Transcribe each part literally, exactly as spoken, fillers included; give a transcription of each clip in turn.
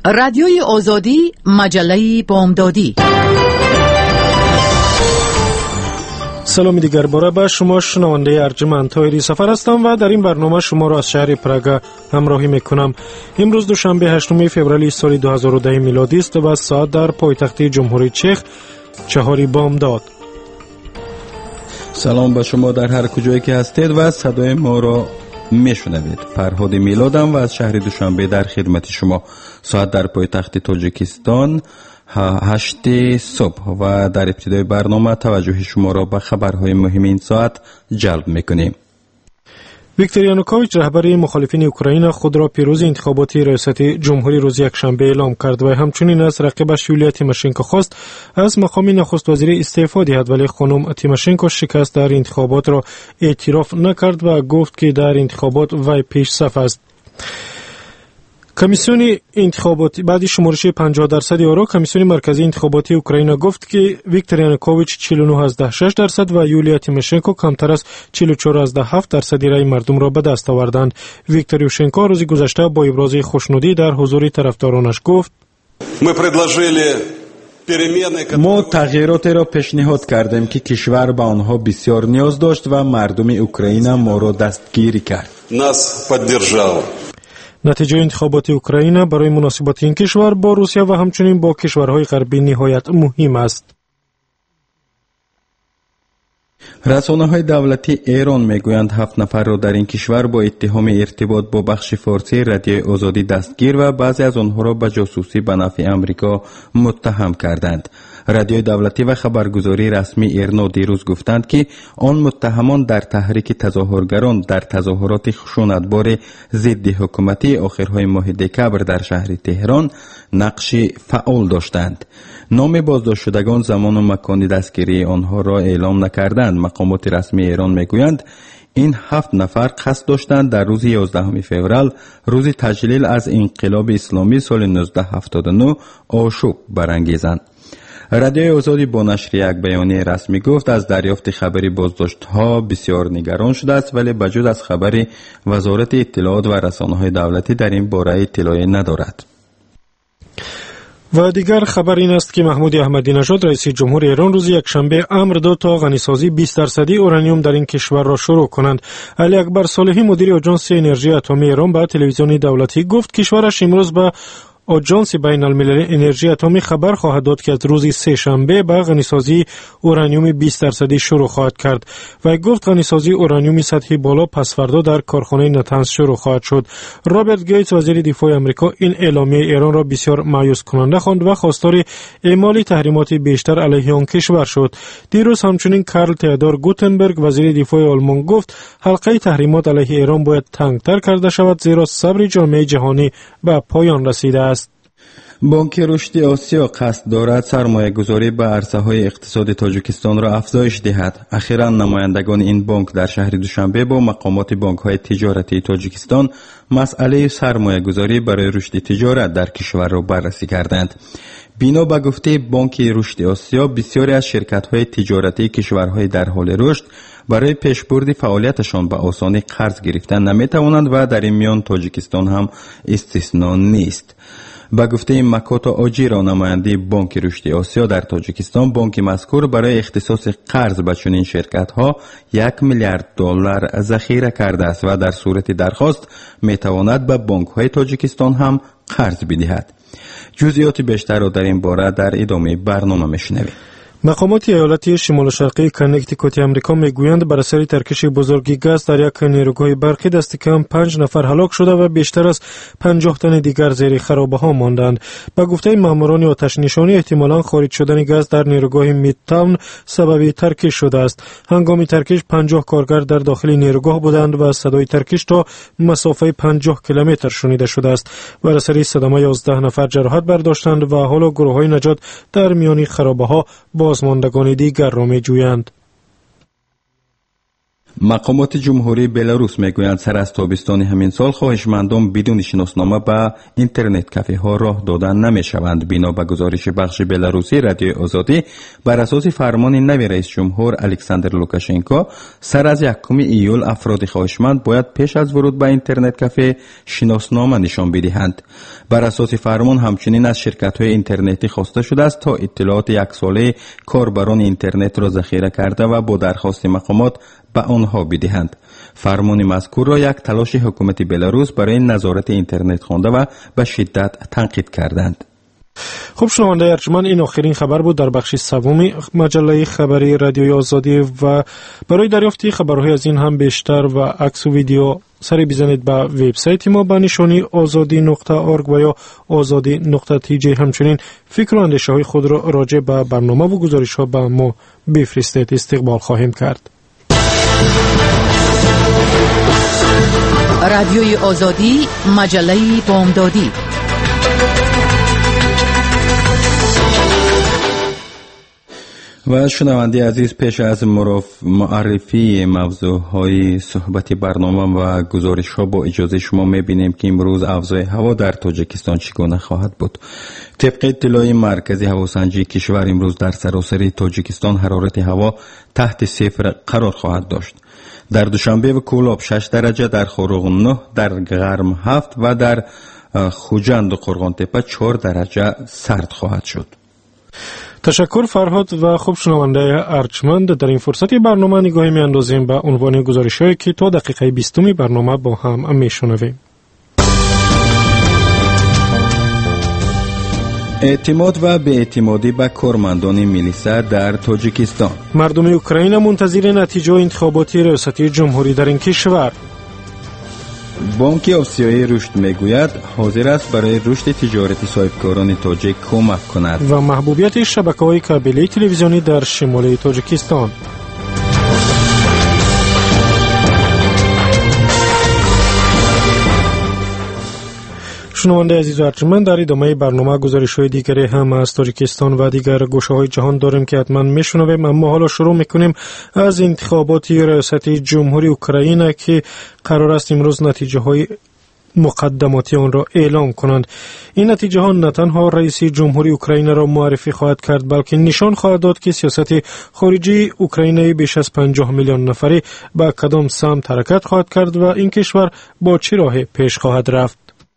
رادیوی آزادی، مجله بامدادی. سلام دیگر باره به شما شنونده ارجمند طاهری سفر هستم و در این برنامه شما را از شهر پراگ همراهی میکنم. امروز دوشنبه هشتم فوریه سال دو هزار و ده میلادی است و ساعت در پایتخت جمهوری چک چهار بامداد. سلام به شما در هر کجایی که هستید و صدای ما را میشنوید. فرهاد میلادم و از شهر دوشنبه در خدمت شما. ساعت در پایتخت تاجیکستان هشت صبح و در ابتدای برنامه توجه شما را به خبرهای مهم این ساعت جلب میکنیم. ویکتور یانوکوویچ رهبر مخالفین اوکراین خود را پیروز انتخابات ریاست جمهوری روز یکشنبه اعلام کرد و همچنین از رقیبش یولیا تیماشنکو خواست از مقام نخست وزیر استعفا دهد، ولی خانم تیماشنکو شکست در انتخابات را اعتراف نکرد و گفت که در انتخابات وی پیش صف است. کمیسیون انتخاباتی بعد شمارش پنجاه درصد آرا، کمیسیون مرکزی انتخاباتی اوکراین گفت که ویکتور یانوکوویچ چهل و نه ممیز شش درصد و یولیا تیماشنکو کمتر از چهل و چهار ممیز هفت درصد رای مردم را به دست آوردند. ویکتور یوشنکو روز گذشته با ابراز خوشنودی در حضور طرفدارانش گفت: ما تغییراتی را پیشنهاد کردیم که کشور به آنها بسیار نیاز داشت و مردم اوکراین ما را دستگیری کرد. نتیجه انتخابات اوکراین برای مناسبات این کشور با روسیه و همچنین با کشورهای غربی نهایت مهم است. رسانه‌های دولتی ایران میگویند هفت نفر را در این کشور با اتهام ارتباط با بخش فارسی رادیوی آزادی دستگیر و بعضی از آنها را به جاسوسی به نفع آمریکا متهم کردند. رادیوی دولتی و خبرگزاری رسمی ایرنا دیروز گفتند که آن متهمان در تحریک تظاهرگران در تظاهرات خشونتبار ضد حکومتی آخرهای ماه دکبر در شهر تهران نقش فعال داشتند. نام بازداشت شدگان، زمان و مکان دستگیری آنها را اعلام نکردند. مقامات رسمی ایران میگویند این هفت نفر قصد داشتند در روز یازدهم فوریه، روز تجلیل از انقلاب اسلامی سال نوزده هفتاد و نه، آشوب برانگیزند. رادیوی آزادی با نشر یک بیانیه رسمی گفت از دریافت خبری بازداشت‌ها بسیار نگران شده است، ولی بجز از خبر وزارت اطلاعات و رسانه‌های دولتی در این باره اطلاعی ندارد. و دیگر خبر این است که محمود احمدی نژاد رئیس جمهور ایران روز یکشنبه امر داد تا غنیسازی بیست درصدی اورانیوم در این کشور را شروع کنند. علی اکبر صالحی مدیر آژانس انرژی اتمی ایران به تلویزیون دولتی گفت کشورش امروز به آژانس بین المللی انرژی اتمی خبر خواهد داد که از روز سه شنبه به غنیسازی اورانیوم بیست درصدی شروع خواهد کرد و گفت غنیسازی اورانیوم سطحی بالا پس فردا در کارخانه نتنز شروع خواهد شد. رابرت گیتس وزیر دفاع آمریکا این اعلامیه ایران را بسیار مایوس کننده خواند و خواستار اعمال تحریمات بیشتر علیه آن کشور شد. دیروز همچنین کارل تئودور گوتنبرگ وزیر دفاع آلمان گفت حلقه تحریمات علیه ایران باید تنگتر کرده شود، زیرا صبر جامعه جهانی به پایان رسیده است. بانک رشد آسیا قصد دارد سرمایه گذاری به عرصه های اقتصاد تاجیکستان را افزایش دهد. اخیراً نمایندگان این بانک در شهر دوشنبه با مقامات بانک های تجارتی تاجیکستان مسئله سرمایه گذاری برای رشد تجارت در کشور را بررسی کردند. بنا به گفته بانک رشد آسیا، بسیاری از شرکت های تجارتی کشورهای در حال رشد برای پیشبرد فعالیتشان به آسانی قرض گرفتن نمیتوانند و در این میان تاجیکستان هم استثنا نیست. با گفته مکاتا آجیرا نماینده بانک رشد آسیا در تاجیکستان، بانک مذکور برای اختصاص قرض به چنین شرکت ها یک میلیارد دلار ذخیره کرده است و در صورت درخواست می تواند به بانک های تاجیکستان هم قرض بدهد. جزئیات بیشتر را در این باره در ادامه برنامه میشنوید. مقامات ایالتی شمال شرقی کنکتیکوت آمریکا میگویند بر اثر ترکش بزرگ گاز در یک نیروگاه برقی دست کم پنج نفر هلاک شده و بیشتر از پنجاه تن دیگر زیر خرابه ها ماندند. با گفته ماموران آتش نشانی احتمالاً خارج شدن گاز در نیروگاه میدتاون سبب ترکش شده است. هنگام ترکش پنجاه کارگر در داخل نیروگاه بودند و صدای ترکش تا مسافه پنجاه کیلومتر شنیده شده است. بر اثر صدمه یازده نفر جراحت برداشتند و حالا گروه‌های نجات در میان خرابه ها بازماندگان دیگر را می جویند. مقامات جمهوری بلاروس میگویند سر از تابستان همین سال خواهشمندان بدون شناسنامه به اینترنت کافه ها راه دادن نمیشوند. بنا به گزارش بخش بلاروسی رادیوی آزادی، بر اساس فرمان نوی رئیس جمهور الکساندر لوکاشنکو، سر از یکم ایول افراد خواهشمند باید پیش از ورود به اینترنت کافه شناسنامه نشان بدهند. بر اساس فرمان همچنین از شرکت های اینترنتی خواسته شده است تا اطلاعات یک ساله کاربران اینترنت را ذخیره کرده و با درخواست مقامات به آنها بدهند. فرمان مذکور را یک تلاش حکومت بلاروس برای نظارت اینترنت خوانده و به شدت تنقید کردند. خب شنونده ارجمند، این آخرین خبر بود در بخش سوم مجله خبری رادیوی آزادی و برای دریافت خبرهای از این هم بیشتر و عکس و ویدیو سری بزنید به وبسایت ما به نشانی آزادی نقطه اورگ و یا آزادی نقطه تی جی. همچنین فکر و اندیشه های خود را راجع به برنامه و گزارش ها به ما بفرستید، استقبال خواهیم کرد. رادیوی آزادی، مجله بامدادی. و شنونده عزیز، پیش از معرفی موضوعهای صحبت برنامه و گزارش ها با اجازه شما میبینیم که امروز اوضاع هوا در تاجیکستان چگونه خواهد بود. طبق اطلاع مرکز هواسنجی کشور، امروز در سراسر تاجیکستان حرارت هوا تحت صفر قرار خواهد داشت. در دوشنبه و کولاب شش درجه، در خروغ نه، در گرم هفت و در خوجند و قرغان تپه چهار درجه سرد خواهد شد. تشکر فرهاد. و خوب شنونده ارجمند، در این فرصت برنامه نگاهی می اندازیم به عنوان گزارش‌هایی که تا دقیقه بیستم برنامه با هم میشنویم. اعتماد و بی‌اعتمادی به کارمندان میلیسا در تاجیکستان. مردم اوکراین منتظر نتیجه انتخاباتی ریاستی جمهوری در این کشور. بانک آسیایی رشد میگوید حاضر است برای رشد تجارتی صاحبکاران تاجیک کمک کند. و محبوبیت شبکه‌های کابلی تلویزیونی در شمال تاجیکستان. شنونده عزیز و ارجمند، در ادامه برنامه گزارش‌های دیگری هم از تاجیکستان و دیگر گوشه‌های جهان داریم که حتما میشنویم. اما حالا شروع میکنیم از انتخابات ریاستی جمهوری اوکراین که قرار است امروز نتیجه های مقدماتی آن را اعلام کنند. این نتیجه ها نه تنها رئیس جمهوری اوکراین را معرفی خواهد کرد، بلکه نشان خواهد داد که سیاست خارجی اوکراین بیش از پنجاه میلیون نفری به کدام سمت حرکت خواهد کرد و این کشور با چه راه پیش خواهد رفت.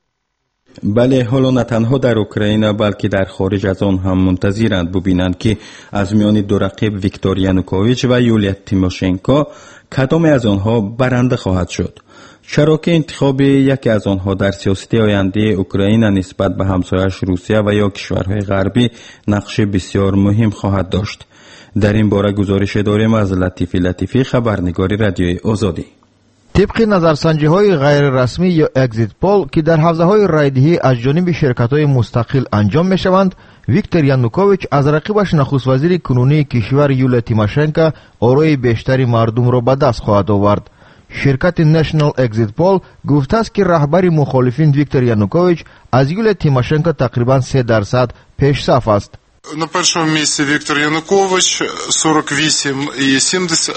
بله، حالا نه تنها در اوکراین بلکه در خارج از آن هم منتظرند ببینند که از میان دو رقیب ویکتور یانوکوویچ و یولیا تیموشنکو کدام از آنها برنده خواهد شد. چرا که انتخاب یکی از آنها در سیاست آینده اوکراین نسبت به همسایه‌اش روسیه و یا کشورهای غربی نقش بسیار مهم خواهد داشت. در این باره گزارش داریم از لطیفی لطیفی، خبرنگار رادیوی آزادی. طبق نظرسنجی‌های غیر رسمی یا اگزیت پول که در حوزه‌های رایدهی از جانب شرکت‌های مستقل انجام می‌شوند، ویکتور یانوکوویچ از رقیبش نخست وزیر کنونی کشور یولیا تیموشنکو آرای بیشتری مردم را به دست خواهد آورد. شرکت نشنال اگزیت پول گفته است که رهبر مخالفین ویکتور یانوکوویچ از یولیا تیموشنکو تقریباً سه درصد پیش صف است. На першому місці Віктор Янукович сорок вісім і сімдесят.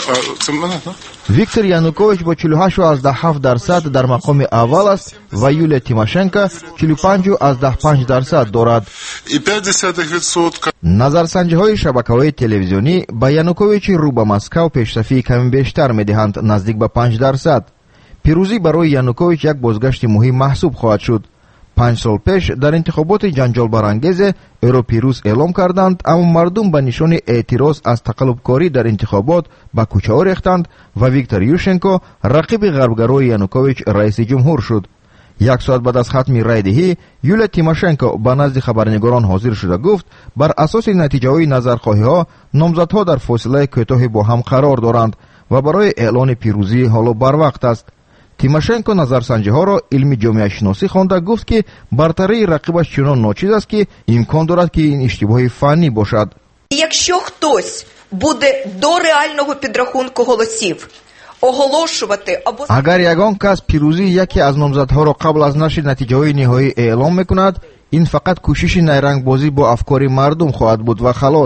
ویکتور یانوکوویچ با چهل و هشت و هفت درصد در مقام اول است و یولیا تیموشنکو چهل و پنج و پنج درصد دارد. І п'ятдесят відсотків. نظرسنجی‌های شبکه‌های تلویزیونی به یانوکوویچ رو به مسکو پیشرفتی کمی بیشتر می‌دهند، نزدیک به پنج درصد. پیروزی برای یانوکوویچ یک بازگشت مهم محسوب خواهد شد. پنج سال پیش در انتخابات جنجال برانگیز او را پیروز اعلام کردند، اما مردم به نشان اعتراض از تقلبکاری در انتخابات به کوچه‌ها ریختند و ویکتور یوشنکو رقیب غربگرای یانوکوویچ رئیس جمهور شد. یک ساعت بعد از ختم رایدهی، یولیا تیموشنکو به نزد خبرنگاران حاضر شده گفت بر اساس نتیجه‌های نظرخواهی‌ها نامزدها در فاصله کوتاه با هم قرار دارند و برای اعلان پیروزی حالا بر وقت است. تیموشنکو نظرسنجی‌ها را علمی جامعه شناسی خوانده گفت که برتری رقیبش چنان ناچیز است که امکان دارد که این اشتباه فنی باشد. Якщо хтось буде до реального підрахунку голосів оголошувати або اگر یگان کس پیروزی یکی از نامزدها را قبل از نشر نتیجه‌های نهایی اعلام می‌کند، این فقط کوشش نیرنگ بازی با افکار مردم خواهد بود و خلاص.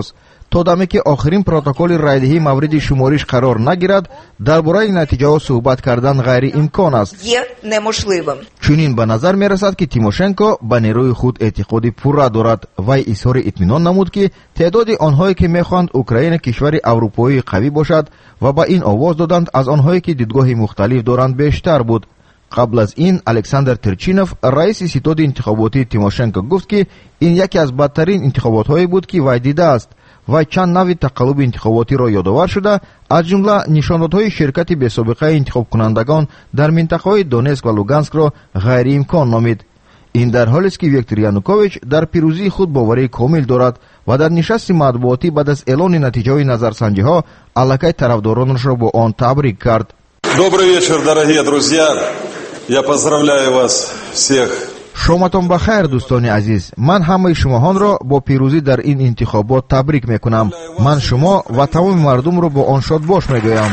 то даме ки охирин протоколи райдиҳӣ мавриди шумориш қарор нагирад, дар бораи натиҷаҳо суҳбат кардан ғайриимкон аст. Є неможливим. чунин ба назар мерасад ки Тимошенко ба нерӯи худ эътиқоди пурра дорад. Вай изҳори итминон намуд ки теъдоди онҳое ки мехоҳанд Украина кишвари аврупоӣ қавӣ бошад ва ба ин овоз доданд, аз онҳое ки дидгоҳи мухталиф доранд бештар буд. қабл аз ин Александр Терчинов, раиси ситоди интихоботии Тимошенко, гуфт ки ин яке аз бадтарин интихоботҳое буд ки вай дидааст. вай чанд нави тақаллуби интихоботиро ёдовар шуда, аз ҷумла нишондодҳои ширкати бесобиқаи интихобкунандагон дар минтақаҳои Донецк ва Луганскро ғайриимкон номид. ин дар ҳолест ки Виктор Янукович дар пирӯзии худ боварии комил дорад ва дар нишасти матбуотӣ баъд аз эълони натиҷаҳои назарсанҷиҳо аллакай тарафдоронашро бо он табрик кард. Добрый вечер, дорогие друзья. Я поздравляю вас всех. шоматон ба хайр дӯстони азиз, ман ҳамаи шумоҳонро бо пирӯзӣ дар ин интихобот табрик мекунам. ман шумо ва тамоми мардумро бо он шодбош мегӯям.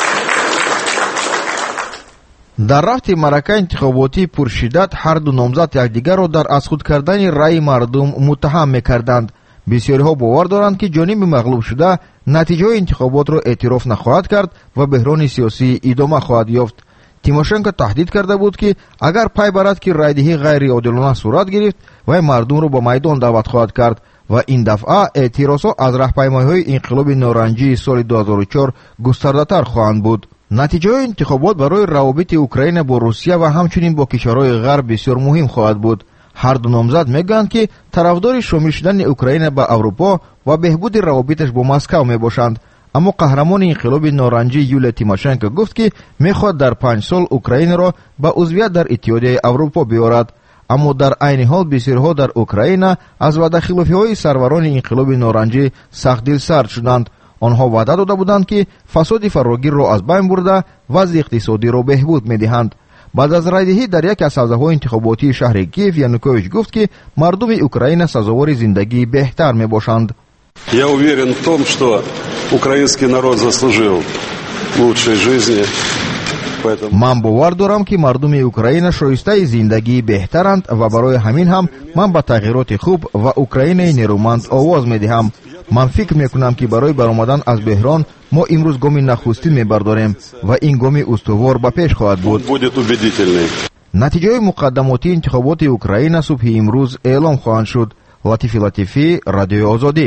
дар рафти маърака интихоботии пуршиддат ҳар ду номзад якдигарро дар аз худ кардани раъи мардум муттаҳам мекарданд. бисёриҳо бовар доранд ки ҷониби мағлуб шуда натиҷаҳои интихоботро эътироф нахоҳад кард ва беҳрони сиёсӣ идома хоҳад ёфт. Тимошенко таҳдид карда буд ки агар пай барад ки райдиҳӣ ғайриодилона сурат гирифт, вай мардумро ба майдон даъват хоҳад кард ва ин дафъа эътирозҳо аз раҳпаймоиҳои инқилоби норанҷии соли ду ҳазору чор густардатар хоҳанд буд. натиҷаҳои интихобот барои равобити Украина бо Русия ва ҳамчунин бо кишварҳои ғарб бисёр муҳим хоҳад буд. ҳар ду номзад мегӯянд ки тарафдори шомил шудани Украина ба Аврупо ва беҳбуди равобиташ бо Москав мебошанд. аммо қаҳрамони инқилоби норанҷӣ Юлия Тимошенко гуфт ки мехоҳад дар панҷ сол Украинаро ба узвият дар Иттиҳодияи Аврупо биёрад. аммо дар айни ҳол бисёриҳо дар Украина аз ваъдахилофиҳои сарварони инқилоби норанҷӣ сахт дилсард шуданд. онҳо ваъда дода буданд ки фасоди фарогирро аз байн бурда вазъи иқтисодиро беҳбуд медиҳанд. баъд аз райдиҳӣ дар яке аз ҳавзаҳои интихоботии шаҳри Киев, Янукович гуфт ки мардуми Украина сазовори зиндагии беҳтар мебошанд. Я уверен в том, что украинский народ заслужил лучшей жизни. ман бовар дорам ки мардуми Украина шоистаи зиндагии беҳтаранд ва барои ҳамин ҳам ман ба тағйироти хуб ва Украинаи нерӯманд овоз медиҳам. ман фикр мекунам ки барои баромадан аз беҳрон мо имрӯз гоми нахустин мебардорем ва ин гоми устувор ба пеш хоҳад буд. натиҷаҳои муқаддамотии интихоботи Украина субҳи имрӯз эълом хоҳанд шуд. Латифи Латифӣ, Радиои Озодӣ.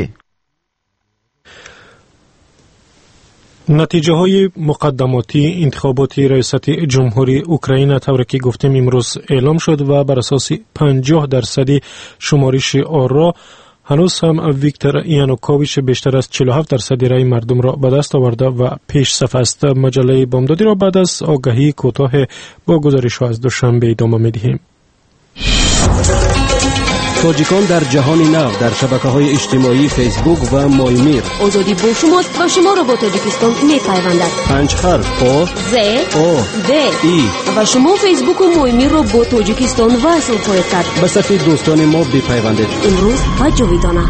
натиҷаҳои муқаддамотии интихоботи раисати ҷумҳурии Украина тавре ки гуфтем имрӯз эълом шуд ва бар асоси панҷоҳ дарсади шумориши оро ҳанӯз ҳам Виктор Янукович бештар аз чилу ҳафт дарсади раи мардумро ба даст оварда ва пешсаф аст. маҷаллаи бомдодиро баъд аз огаҳии кӯтоҳе бо гузаришҳо аз душанбе идома медиҳем. тоҷикон дар ҷаҳони нав дар шабакаҳои иҷтимоӣ фейсбук ва моймир. озодӣ бо шумост ва шуморо бо тоҷикистон мепайвандад. панҷ ҳарф о з о д и ва шумо фейсбуку моймирро бо тоҷикистон васл хоҳед кард. ба сафи дӯстони мо бипайвандед. имрӯз ва ҷовидона.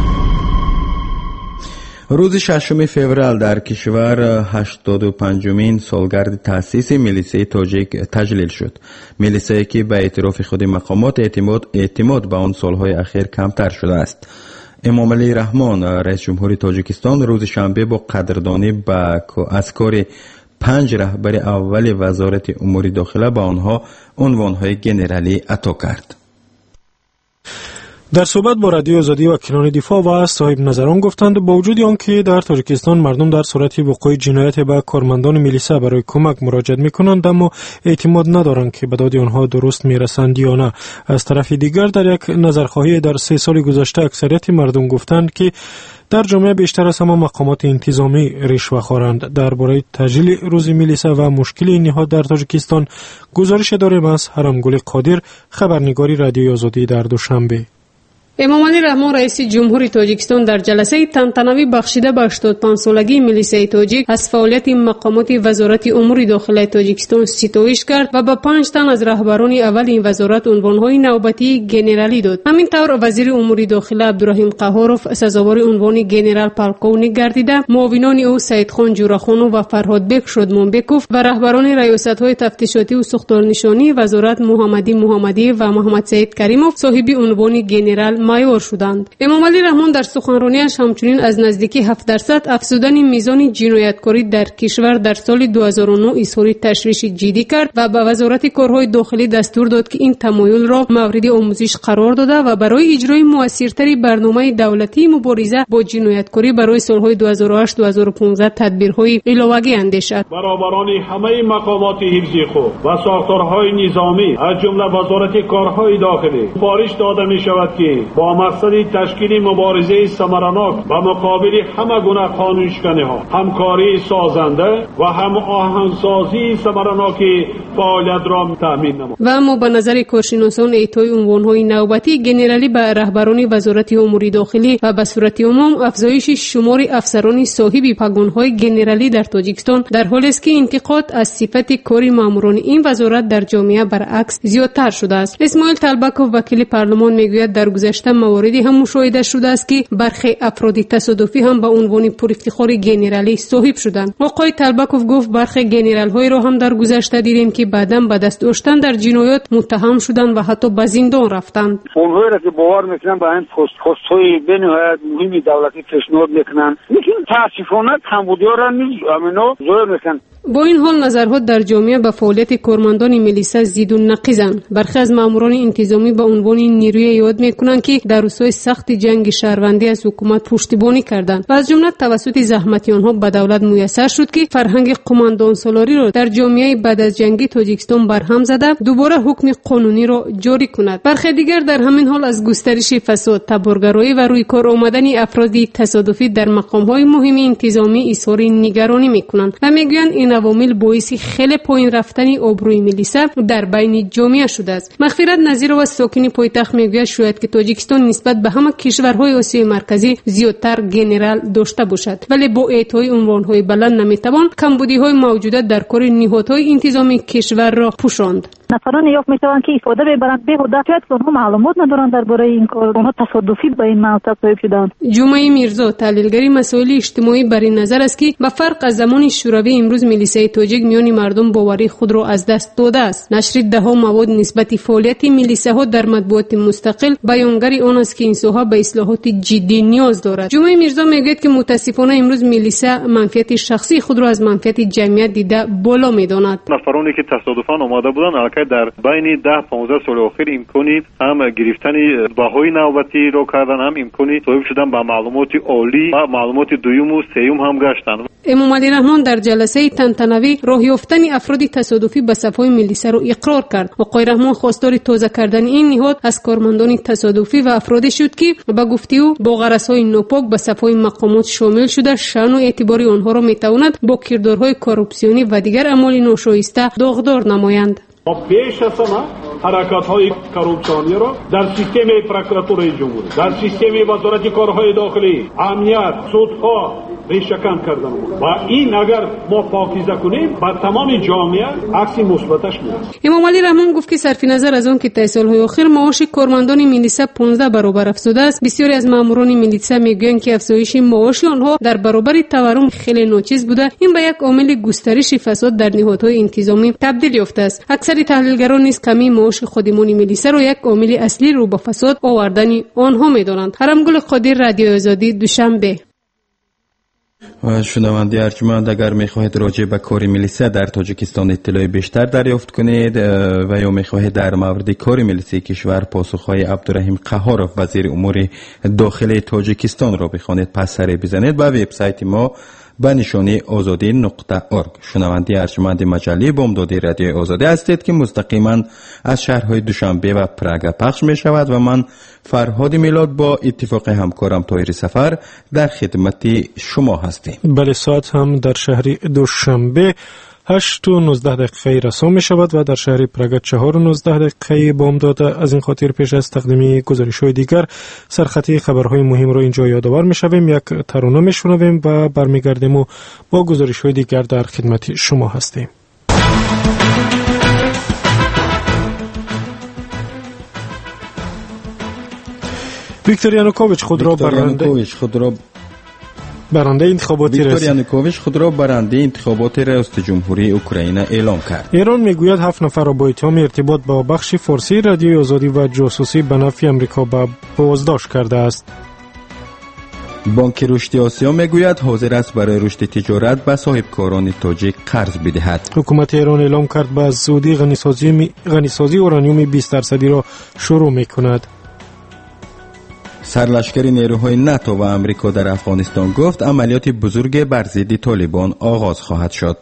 рӯзи шашуми феврал дар кишвар ҳаштоду панҷумин солгарди таъсиси милисияи тоҷик таҷлил шуд. милисие ки ба эътирофи худи мақомот эътимод эътимод ба он солҳои ахир камтар шудааст. эмомалии раҳмон, раисҷумҳури тоҷикистон, рӯзи шанбе бо қадрдонӣ ба аз кори панҷ раҳбари аввали вазорати умури дохила ба онҳо унвонҳои генералӣ ато кард. дар суҳбат бо Радиои Озодӣ вакилони дифоъ ва соҳибназарон гуфтанд бо вуҷуди он ки дар Тоҷикистон мардум дар сурати вуқӯи ҷинояте ба кормандони милисия барои кӯмак муроҷиат мекунанд, аммо эътимод надоранд ки ба доди онҳо дуруст мерасанд ё на. аз тарафи дигар дар як назархоҳие дар се соли гузашта аксарияти мардум гуфтанд ки дар ҷомеа бештар аз ҳама мақомоти интизомӣ ришвахоранд. дар бораи таҷлили рӯзи милисия ва мушкили ин ниҳод дар Тоҷикистон гузарише дорем аз Ҳарамгули Қодир, хабарнигори Радиои Озодӣ дар Душанбе. эмомалӣ раҳмон, раиси ҷумҳури тоҷикистон, дар ҷаласаи тантанавӣ бахшида ба ҳаштод و پنج солагии милисияи тоҷик аз фаъолияти мақомоти вазорати умури дохилаи тоҷикистон ситоиш кард ва ба панҷ тан аз раҳбарони аввали ин вазорат унвонҳои навбатии генералӣ дод. ҳамин тавр вазири умури дохила Абдураҳим Қаҳоров сазовори унвони генерал полковник гардида, муовинони ӯ Саидхон Ҷурахонов ва Фарҳодбек Шодмонбеков ва раҳбарони раёсатҳои тафтишотиву сухторнишонии вазорат Муҳаммадӣ Муҳаммадиев ва Муҳаммад Саид Каримов соҳиби унвони генерал مایور شدند. امامعلی رحمان در سخنرانیش همچنین از نزدیکی هفت درصد افزودن میزان جنایتکاری در کشور در سال دو هزار و نه اظهار تشویش جدی کرد و به وزارت کارهای داخلی دستور داد که این تمایل را مورد آموزش قرار داده و برای اجرای موثرتری برنامه دولتی مبارزه با جنایتکاری برای سالهای دو هزار و هشت تا دو هزار و پانزده تدبیرهای علاوه‌ای اندیشد. برابران همه مقامات حفظی خود و ساختارهای نظامی از جمله وزارت کارهای داخلی سفارش داده می شود که با مقصد تشکیل مبارزه ثمرناک و مقابل همه گونه قانونشکنی‌ها همکاری سازنده و هم آهنگسازی ثمرناک فعالیت را تامین نماید. و اما به نظر کارشناسان اعطای عنوان‌های نوبتی گنرالی به رهبران وزارت امور داخلی و به صورت عموم افزایش شمار افسران صاحب پگان‌های گنرالی در تاجیکستان در حالی است که انتقاد از صفت کار ماموران این وزارت در جامعه برعکس زیادتر شده است. اسماعیل طلبکوف وکیل پارلمان میگوید در گذشته مواردی هم مشاهده شده است که برخی افراد تصادفی هم به عنوان پرافتخار گنرالی صاحب شدند. آقای طلبکوف گفت برخی گنرال‌های را هم در گذشته دیدیم که بعداً به دست داشتن در جنایات متهم شدند و حتی به زندان رفتند. اونهایی را که باور میکنن به این پست پست‌های بنهایت مهم دولتی پیشنهاد میکنن لیکن تاسفانه کمبودی‌ها را نیز امینو زور میکنن. با این حال نظرها در جامعه به فعالیت کارمندان میلیسا زید و نقیزند. برخی از ماموران انتظامی به عنوان نیروی یاد میکنند که در روزهای سخت جنگ شهروندی از حکومت پشتیبانی کردند و از جمله توسط زحمت آنها به دولت میسر شد که فرهنگ قماندان سالاری را در جامعه بعد از جنگی تاجیکستان برهم زده دوباره حکم قانونی را جاری کند. برخی دیگر در همین حال از گسترش فساد، تبرگرایی و روی کار آمدن افراد تصادفی در مقام‌های مهم انتظامی اظهار نگرانی میکنند و میگویند این عوامل باعث خیلی پایین رفتن آبروی میلیسا در بین جامعه شده است. مغفرت نظیر و ساکن پایتخت میگوید شاید که تاجیکستان نسبت به همه کشورهای آسیای مرکزی زیادتر گنرال داشته باشد ولی با اعطای عنوانهای بلند نمیتوان کمبودی‌های موجوده در کار نهادهای انتظامی کشور را پوشاند. نفران یافت میتوان که استفاده ببرند بیهوده شاید که اونها معلومات ندارند درباره این کار اونها تصادفی به این موضوع صاحب شدند. جمعه میرزا تحلیلگری مسائل اجتماعی بر این نظر است که به فرق از زمان شوروی امروز میلیسای تاجیک میان مردم باوری خود را از دست داده است. نشر دهها مواد نسبت فعالیت میلیساها در مطبوعات مستقل بیانگر آن است که این ساحه به اصلاحات جدی نیاز دارد. جمعه میرزا میگوید که متاسفانه امروز میلیسا منفعت شخصی خود را از منفعت جمعیت دیده بالا میداند. نفرانی که تصادفاً آمده بودند در بین ده پانزده سال اخیر امکانی هم گرفتن بهای نوبتی رو کردن هم امکانی صاحب شدن به معلومات عالی و معلومات دوم و سوم هم گشتند. امامعلی رحمان در جلسه تنتنوی راه یافتن افراد تصادفی به صفای میلیسا را اقرار کرد. آقای رحمان خواستار تازه کردن این نهاد از کارمندان تصادفی و افرادی شد که به گفته او با غرضهای ناپاک به صفای مقامات شامل شده شأن و اعتبار آنها را میتواند با کردارهای کاروپسیونی و دیگر اعمال ناشایسته داغدار نمایند. ما پیش از همه حرکات‌های کاروپسیونی را در سیستم پروکراتوری جمهوری، در سیستم وزارت کارهای داخلی، امنیت، سودها ریشه‌کن کردن و این اگر ما پاکیزه کنیم با تمام جامعه عکس مثبتش میاد. امامعلی رحمان گفت که صرف نظر از آن که طی سال‌های اخیر معاش کارمندان میلیسا پانزده برابر افزوده است، بسیاری از ماموران میلیسا میگویند که افزایش معاش آنها در برابر تورم خیلی ناچیز بوده. این به یک عامل گسترش فساد در نهادهای انتظامی تبدیل یافته است. اکثر تحلیلگران نیز کمی معاش خادمان میلیسا را یک عامل اصلی رو به فساد آوردن آنها می‌دانند. حرمگل قادر، رادیو آزادی، دوشنبه. و شنونده ارجمند اگر میخواهید راجع به کار میلیسا در تاجیکستان اطلاع بیشتر دریافت کنید و یا میخواهید در مورد کار میلیسای کشور پاسخهای عبدالرحیم قهارов وزیر امور داخلی تاجیکستان را بخوانید پس سری بزنید به وبسایت ما به نشانی آزادی نقطه ارگ. شنونده ارجمند مجله بامدادی رادیو آزادی هستید که مستقیما از شهرهای دوشنبه و پراگ پخش می شود و من فرهاد میلاد با اتفاق همکارم طاهر سفر در خدمت شما هستیم. بله، ساعت هم در شهر دوشنبه هشت و نوزده دقیقه رسان می شود و در شهر پراگ چهار و نوزده دقیقه بامداد. از این خاطر پیش از تقدیم گزارش های دیگر سرخطی خبرهای مهم را اینجا یادآور می شویم، یک ترانه می شنویم و برمیگردیم و با گزارش های دیگر در خدمت شما هستیم. ویکتور یانوکوویچ خود را برنده خود را برنده انتخابات ویکتور یانوکوویچ خود را برنده انتخابات ریاست جمهوری اوکراین اعلام کرد. ایران میگوید هفت نفر را با اتهام ارتباط با بخش فارسی رادیوی آزادی و جاسوسی به نفع آمریکا بازداشت کرده است. بانک رشد آسیا میگوید حاضر است برای رشد تجارت به صاحبکاران تاجیک قرض بدهد. حکومت ایران اعلام کرد به زودی غنیسازی غنیسازی اورانیوم بیست درصدی را شروع میکند. سرلشکر نیروهای ناتو و آمریکا در افغانستان گفت عملیات بزرگ بر ضد طالبان آغاز خواهد شد.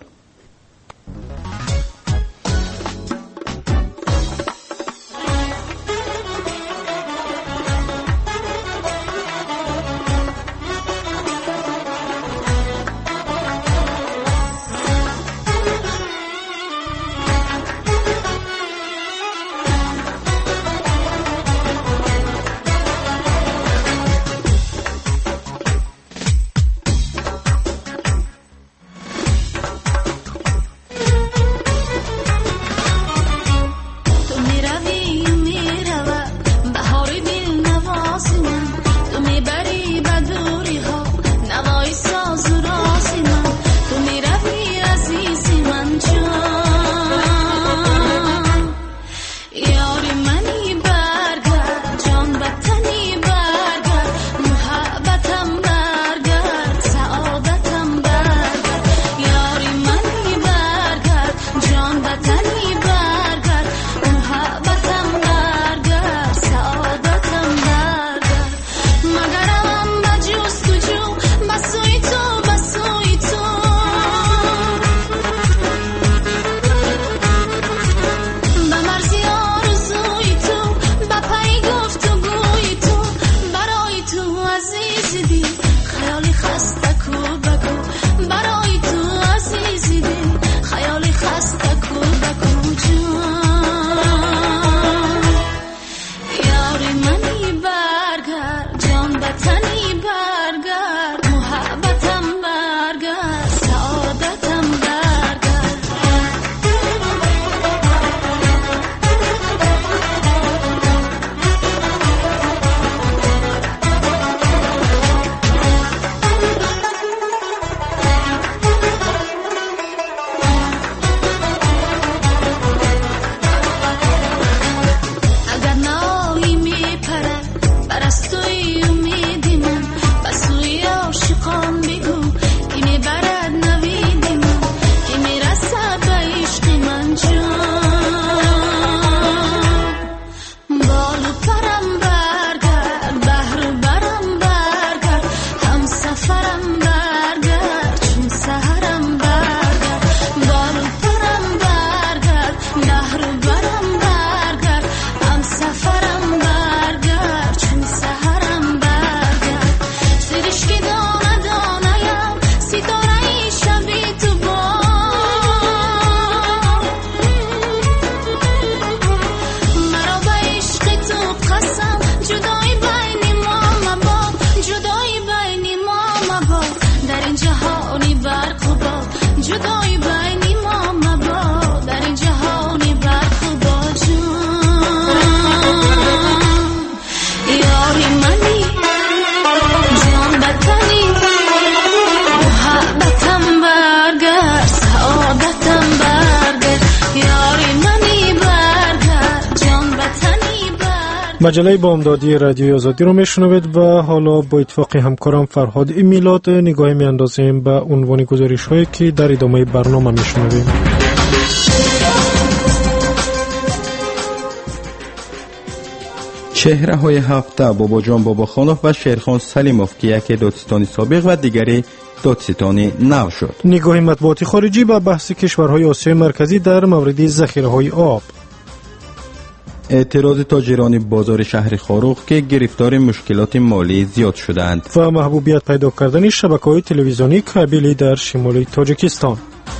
مجله بامدادی رادیوی آزادی رو میشنوید و حالا با اتفاق همکارم فرهاد میلاد نگاهی میاندازیم به عنوان گزارش هایی که در ادامه برنامه میشنویم. چهره های هفته باباجان باباخانوف و شیرخان سلیموف که یکی دادستانی سابق و دیگری دادستانی نو شد. نگاه مطبوعات خارجی به بحث کشورهای آسیای مرکزی در مورد ذخیره های آب. اعتراض تاجران بازار شهر خاروخ که گرفتار مشکلات مالی زیاد شدند و محبوبیت پیدا کردن شبکه‌های تلویزیونی کابلی در شمال تاجیکستان.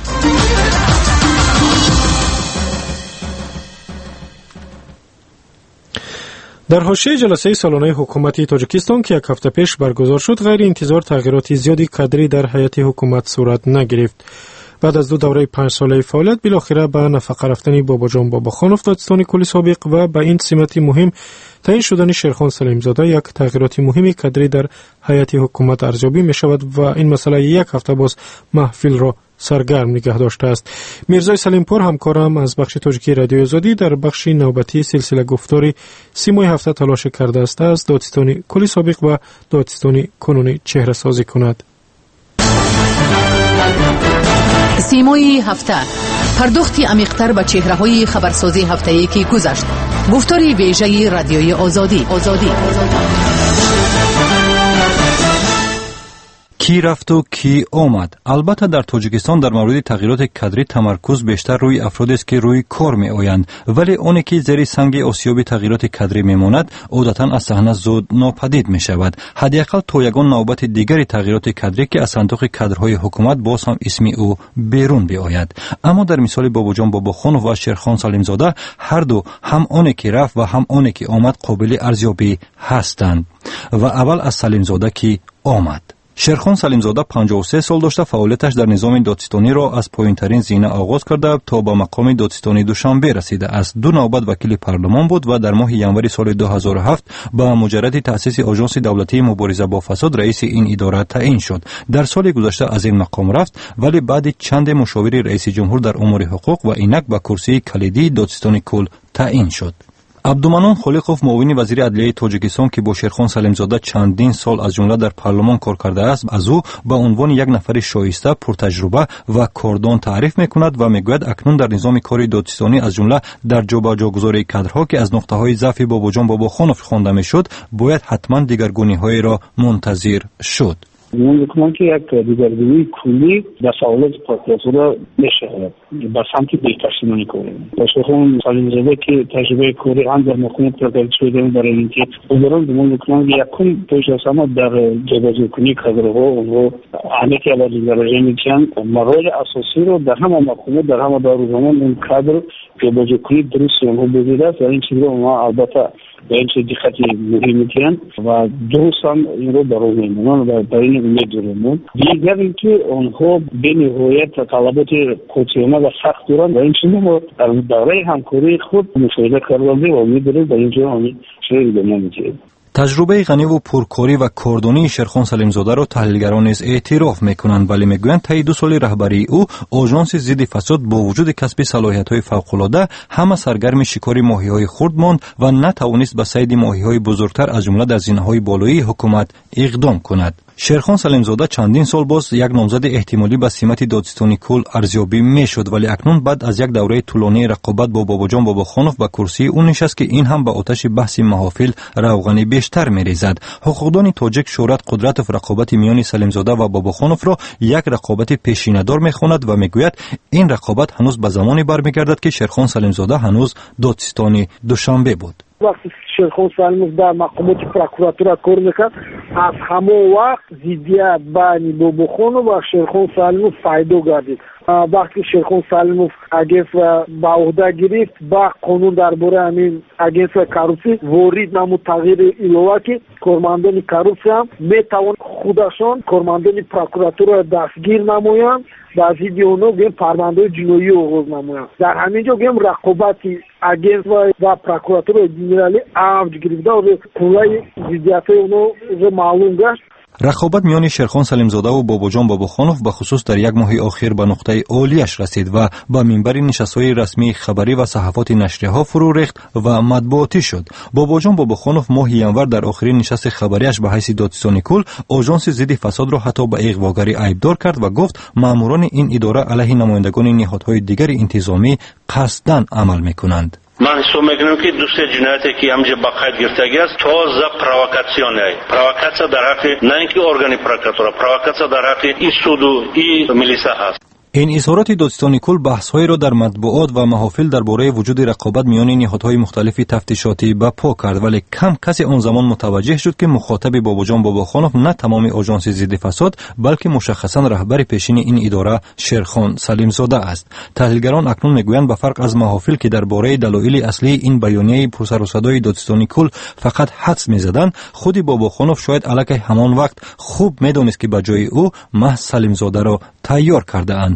در حاشیه جلسه سالانه حکومت تاجیکستان که یک هفته پیش برگزار شد، غیر انتظار تغییرات زیادی کادری در هیئت حکومت صورت نگرفت. بعد از دو دوره پنج ساله فعالیت بالاخره به نفقه رفتن باباجان باباخانوف دادستانی کل سابق و به این سمت مهم تعیین شدن شیرخان سلیمزاده یک تغییرات مهمی کادری در هیئت حکومت ارزیابی می شود و این مسئله یک هفته باز محفل را سرگرم نگه داشته است. میرزای سلیمپور همکارم از بخش تاجیکی رادیو آزادی در بخش نوبتی سلسله گفتاری سیمای هفته تلاش کرده است از دادستانی کل سابق و دادستانی کنونی چهره سازی کند. سیمای هفته پرداختی عمیق‌تر به چهره‌های خبرسازی هفته‌ای که گذشت. گفتاری ویژه رادیوی آزادی. آزادی. کی رفت و کی آمد؟ البته در تاجیکستان در مورد تغییرات کادری تمرکز بیشتر روی افرادی است که روی کار می آیند، ولی اونی که زیر سنگ آسیاب تغییرات کادری می ماند عادتا از صحنه زود ناپدید می شود. حداقل تا یگان نوبت دیگری تغییرات کادری که از صندوق کادرهای حکومت باز هم اسم او بیرون بیاید. اما در مثال باباجان باباخانوف و شیرخان سلیمزاده هر دو هم اونی که رفت و هم اونی که آمد قابل ارزیابی هستند. و اول از سلیمزاده که آمد. شیرخان سلیمزاده پنجاه و سه سال داشته فعالیتش در نظام دادستانی را از پایین‌ترین زینه آغاز کرده تا به مقام دادستانی دوشنبه رسیده است. دو نوبت وکیل پارلمان بود و در ماه ژانویه سال دو هزار و هفت با مجرد تأسیس آژانس دولتی مبارزه با فساد رئیس این اداره تعیین شد. در سال گذشته از این مقام رفت، ولی بعد چند مشاور رئیس جمهور در امور حقوق و اینک به کرسی کلیدی دادستانی کل تعیین شد. عبدالمنان خلیقوف معاون وزیر عدلیه تاجیکستان که با شیرخان سلیمزاده چندین سال از جمله در پارلمان کار کرده است، از او به عنوان یک نفر شایسته، پرتجربه و کاردان تعریف میکند و میگوید اکنون در نظام کاری دادستانی از جمله در جابجاگذاری کادرها که از نقطه‌های ضعف باباجان باباخانوف خوانده میشد، باید حتما دیگرگونی‌های را منتظر شد. من میکنم که یک دیگرگونی کلی در سوالات پروکراتور میشه به سمت بهترسانی کنیم. شیرخان سلیمزاده که تجربه کاری هم در مقام پروکراتور شده برای اینکه اوبران من میکنم که یکم پیش از همه در جابجاگونی کادرها اونها همه که علاوه درجه میگن مرحله اساسی رو در همه مقام در همه داروزمان این کادر جابجاگونی درست اونها بوده است و این چیز رو اونها البته به این چیز دقتی مهم میکنن و درست هم این رو برای میمونن و برای این میدونن. دیگر اینکه اونها به نهایت طلبات کوچیانه و سخت دارن و این چیز رو در دوره همکاری خود مشاهده کرده و میدونن در اینجا همین شروع دارن میکنن. تجربه غنی و پرکاری و کاردانی شیرخان سلیمزاده را تحلیلگران نیز اعتراف میکنند، ولی میگویند طی دو سال رهبری او آژانس ضد فساد با وجود کسب صلاحیت‌های فوق‌العاده همه سرگرم شکار ماهی‌های خرد ماند و نتوانست به صید ماهی‌های بزرگتر از جمله در زینه‌های بالایی حکومت اقدام کند. شیرخان سلیمزاده چندین سال باز یک نامزد احتمالی به سمت دادستانی کل ارزیابی میشد، ولی اکنون بعد از یک دوره طولانی رقابت با باباجان باباخانوف به کرسی او نشست که این هم به آتش بحث محافل روغنی بیشتر میریزد. حقوقدان تاجیک شهرت قدرت و رقابت میان سلیمزاده و باباخانوف را یک رقابت پیشینه‌دار میخواند و میگوید این رقابت هنوز به زمانی برمیگردد که شیرخان سلیمزاده هنوز دادستانی دوشنبه بود. وقتی شیرخان سلیموف در مقامات پروکراتور کار میکرد، از همون وقت ضدیت بین باباخانوف و شیرخان سلیموف پیدا گردید. وقتی شیرخان سلیموف اگنس و به عهده گرفت، با قانون درباره همین اگنس و کارپسی وارد نمود تغییر ایلوه که کارمندان کارپسی هم میتوان خودشان کارمندان پروکراتور را دستگیر نمایند و از این دیونو گیم پرونده جنایی آغاز نمایند. در همینجا گیم رقابت اگنس و پروکراتور جنرالی اوج گرفته و قوه ضدیت اونو معلوم گشت. رقابت میان شیرخان سلیمزاده و باباجان باباخانوف به خصوص در یک ماه اخیر به نقطه عالیش رسید و به منبر نشست‌های رسمی خبری و صحافت نشریه‌ها فرو ریخت و مطبوعاتی شد. باباجان باباخانوف ماه ژانویه در آخرین نشست خبریش به حیث دادستانی کل آژانس ضد فساد را حتی به اغواگری عیبدار کرد و گفت ماموران این اداره علیه نمایندگان نهادهای دیگر انتظامی قصداً عمل می‌کنند. من حساب میکنم که دوست جنایتی که همجا با قید گرفتگی است تازه پرووکاسیون است. پرووکاسیون در حق نه اینکه ارگان پروکراتور، پرووکاسیون در حق این سود و این ملیسا است. این اظهارات دادستانی کل بحث‌هایی را در مطبوعات و محافل درباره وجود رقابت میان نهادهای مختلف تفتیشاتی برپا کرد، ولی کم کسی آن زمان متوجه شد که مخاطب باباجان باباخانوف نه تمام آژانس ضد فساد بلکه مشخصاً رهبر پیشین این اداره شیرخان سلیمزاده است. تحلیلگران اکنون میگویند به فرق از محافل که درباره دلایل اصلی این بیانیه پرسر و صدای دادستانی کل فقط حدس می‌زدند، خود باباخانوف شاید علیه همان وقت خوب می‌دانست که به جای او محض سلیمزاده را تیار کرده اند.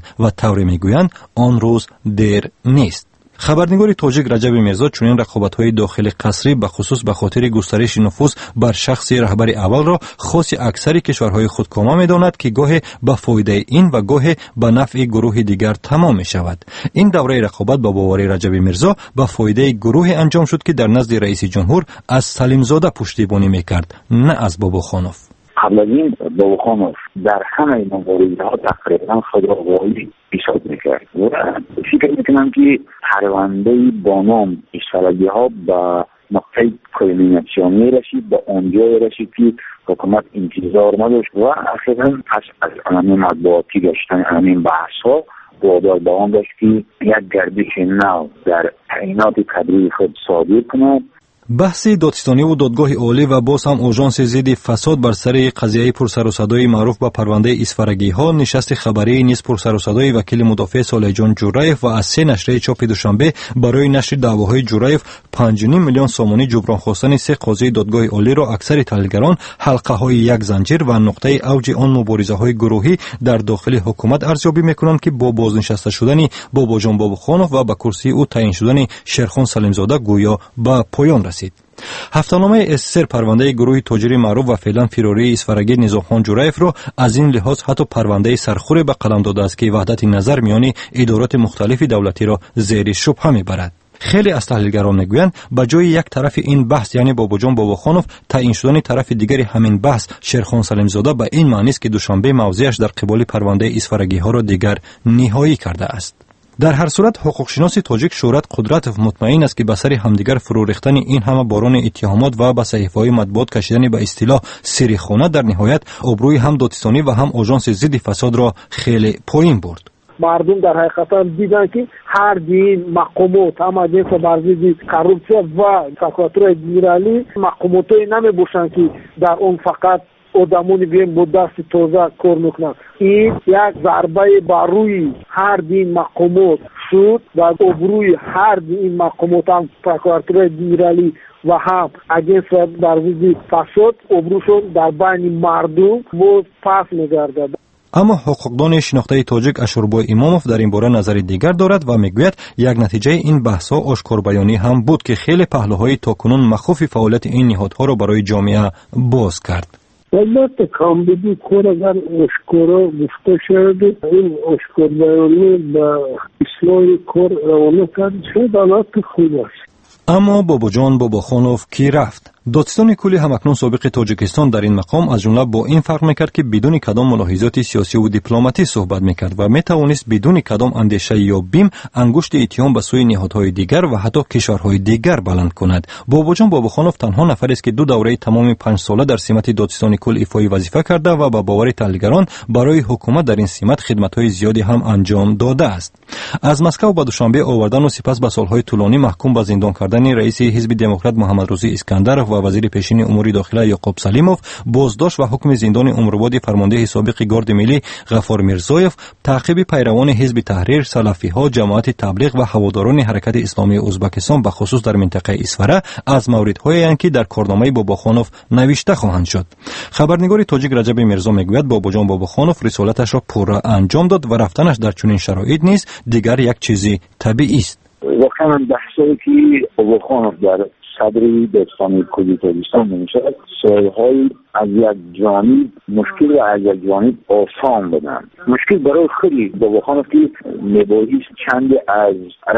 و طوری میگویند آن روز دیر نیست. خبرنگار تاجیک رجب میرزا چنین رقابت‌های داخل قصری به خصوص به خاطر گسترش نفوذ بر شخص رهبر اول را خاص اکثر کشورهای خودکامه می‌داند که گاهی به فایده این و گاهی به نفع گروه دیگر تمام می‌شود. این دوره رقابت با باور رجب میرزا به فایده گروه انجام شد که در نزد رئیس جمهور از سلیمزاده پشتیبانی می‌کرد، نه از باباخانوف. قبل از این باباخانوف در همه مواردها تقریبا خودآگاهی ایجاد میکرد و فکر میکنم که پرونده با نام اشتراکی ها به نقطه کلمیناسیون میرسید، به آنجا رسید که حکومت انتظار نداشت و اخیرا پس از همین مطبوعاتی گشتن همین بحث ها وادار به آن داشت که یک گردش نو در تعیینات کادری خود صادر کند. بحث دادستانی و دادگاه عالی و باز هم آژانس ضد فساد بر سر قضیه پرسر و صدای معروف به پرونده اسفرگی ها نشست خبری نیز پرسر و صدای وکیل مدافع صالح جان جورایف و از سه نشریه چاپ دوشنبه برای نشر دعواهای جورایف پنج و نیم میلیون سامانی جبران خواستن سه قاضی دادگاه عالی را اکثر تحلیلگران حلقه های یک زنجیر و نقطه اوج آن مبارزه های گروهی در داخل حکومت ارزیابی میکنند که با بازنشسته شدن بابا جان باباخانوف و به کرسی او تعیین شدن شیرخان سلیمزاده گویا به پایان رسید. هفته‌نامه اسر پرونده گروه تاجری معروف و فعلا فراری اسفرگی نظامخان جورایف را از این لحاظ حتی پرونده سرخور به قلم داده است که وحدت نظر میان ادارات مختلف دولتی را زیر شبهه میبرد. خیلی از تحلیلگران میگویند به جای یک طرف این بحث یعنی بابا جان باباخانوف تعیین شدن طرف دیگری همین بحث شیرخان سلیمزاده به این معنی است که دوشنبه موضعش در قبال پرونده اسفرگی ها را دیگر نهایی کرده است. در هر صورت حقوقشناس تاجیک شهرت قدرت مطمئن است که به سر همدیگر فرو ریختن این همه باران اتهامات و به صحیفه‌های مطبوعات کشیدن به اصطلاح سریخانه در نهایت آبروی هم دادستانی و هم آژانس ضد فساد را خیلی پایین برد. مردم در حقیقت دیدن که هر دین مقامات هم از این برزیدی کروپسیا و پروکراتور جنرالی مقاماتی نمی باشند که در اون فقط آدمونی بیم با دست تازه کار میکنن. این یک ضربه بر روی هر دین مقامات شد و آبروی هر دین مقامات هم پروکراتور جنرالی و هم اجنس در ضد فساد آبروشون در بین مردم باز پس میگردد. اما حقوقدان شناخته تاجیک اشوربای اماموف در این باره نظری دیگر دارد و میگوید یک نتیجه این بحث ها آشکار بیانی هم بود که خیلی پهلوهای تاکنون مخوف فعالیت این نهادها را برای جامعه باز کرد. البته کامبیدی کور اگر اشکارا گفته شد این اشکار بیانی به اصلاح کار روانه کرد شد حالت خوب است. اما بابا جان باباخانوف کی رفت؟ دادستان کلی همکنون سابق تاجیکستان در این مقام از جمله با این فرق میکرد که بدون کدام ملاحظات سیاسی و دیپلماتی صحبت میکرد و میتوانست بدون کدام اندیشه یا بیم انگشت اتهام به سوی نهادهای دیگر و حتی کشورهای دیگر بلند کند. بابا جان باباخانوف تنها نفری است که دو دوره تمام پنج ساله در سمت دادستان کل ایفای وظیفه کرده و با باور تحلیلگران برای حکومت در این سمت خدمت‌های زیادی هم انجام داده است. از مسکو به دوشنبه آوردن و سپس به سالهای طولانی محکوم به زندان کردن رئیس حزب دموکرات محمد روزی اسکندر و وزیر پیشین امور داخله یعقوب سلیموف، بازداشت و حکم زندان عمربادی فرمانده سابق گارد ملی غفار میرزایف، تعقیب پیروان حزب تحریر، سلفی ها، جماعت تبلیغ و هواداران حرکت اسلامی ازبکستان به خصوص در منطقه اسفره از موردهایی اند که در کارنامه باباخانوف نوشته خواهند شد. خبرنگار تاجیک رجب میرزا میگوید بابا جان باباخانوف رسالتش را پورا انجام داد و رفتنش در چنین شرایط نیست دیگر یک چیزی طبیعی است. واقعا بحثی که باباخانوف در صدری دادستانی کلی تاجیکستان میشد سالهای از یک جانب مشکل و از یک جانب آسان بدن. مشکل برای خیلی باباخانوف که میبایست چند از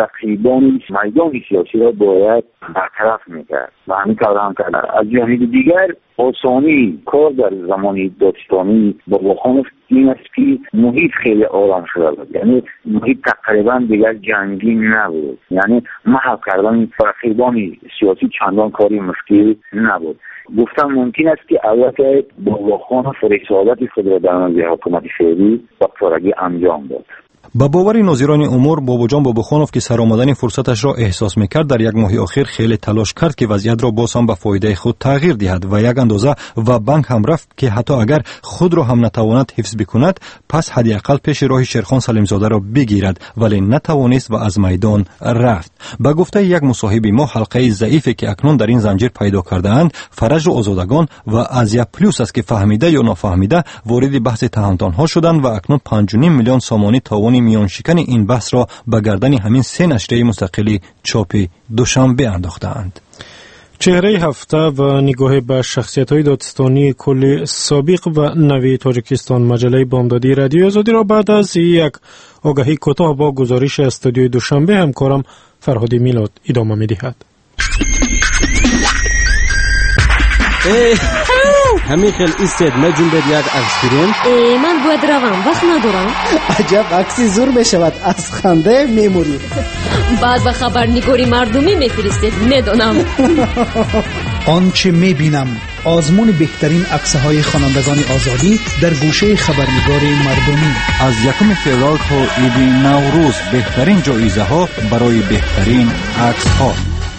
رقیبان میدان سیاسی را باید برطرف میکرد و همین کار هم کرد. از جانب دیگر آسانی کار در زمان دادستانی باباخانوف این است که محیط خیلی آرام شده بود، یعنی محیط تقریبا دیگر جنگی نبود، یعنی محو کردن رقیبان سیاسی چندان کاری مشکل نبود. گفتم ممکن است که البته باباخانوف رسالت خود را در نزد حکومت فعلی با پارگی انجام داد. با باور ناظران امور بابا جان باباخانوف که سرآمدن فرصتش را احساس میکرد در یک ماه اخیر خیلی تلاش کرد که وضعیت را باز هم به فایده خود تغییر دهد و یک اندازه و بانک هم رفت که حتی اگر خود را هم نتواند حفظ بکند پس حداقل پیش راه شیرخان سلیمزاده را بگیرد، ولی نتوانست و از میدان رفت. با گفته یک مصاحب ما حلقه ضعیفی که اکنون در این زنجیر پیدا کرده اند فرج و آزادگان و ازیا پلوس است که فهمیده یا نافهمیده وارد بحث تهانتان ها شدند و اکنون پنج و نیم میلیون سامانی تاوان میان شکن این بحث را به گردن همین سه نشریه مستقل چاپ دوشنبه انداختند. چهره هفته و نگاه به شخصیت‌های دادستانی کل سابق و نوی تاجیکستان مجله بامدادی رادیو آزادی را بعد از یک آگهی کوتاه با گزارش استودیوی دوشنبه همکارم فرهاد میلاد ادامه می‌دهد. همین خیلی ایستد نجوم بد یک عکس گیریم. من باید روم وقت ندارم. عجب عکسی زور بشود از خنده میموری. بعد به خبرنگاری مردمی میفرستید میدونم. آنچه میبینم آزمون بهترین عکس‌های خوانندگان آزادی در گوشه خبرنگاری مردمی. از یکم فوریه تا عید نوروز بهترین جایزه ها برای بهترین عکس ها.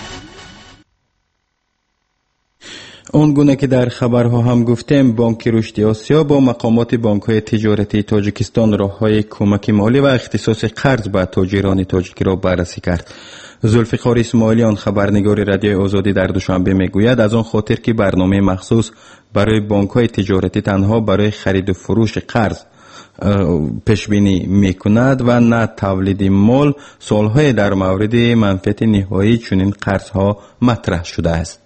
اون گونه که در خبرها هم گفتیم، بانک رشد آسیا با مقامات بانک‌های تجارتی تاجیکستان راه‌های کمک مالی و اختصاص قرض به تاجران تاجیکی را بررسی کرد. ذوالفقار اسماعیلیان خبرنگار رادیو آزادی در دوشنبه میگوید از آن خاطر که برنامه مخصوص برای بانک‌های تجارتی تنها برای خرید و فروش قرض پیش بینی میکند و نه تولید مال، سالهای در مورد منفعت نهایی چنین قرض‌ها مطرح شده است.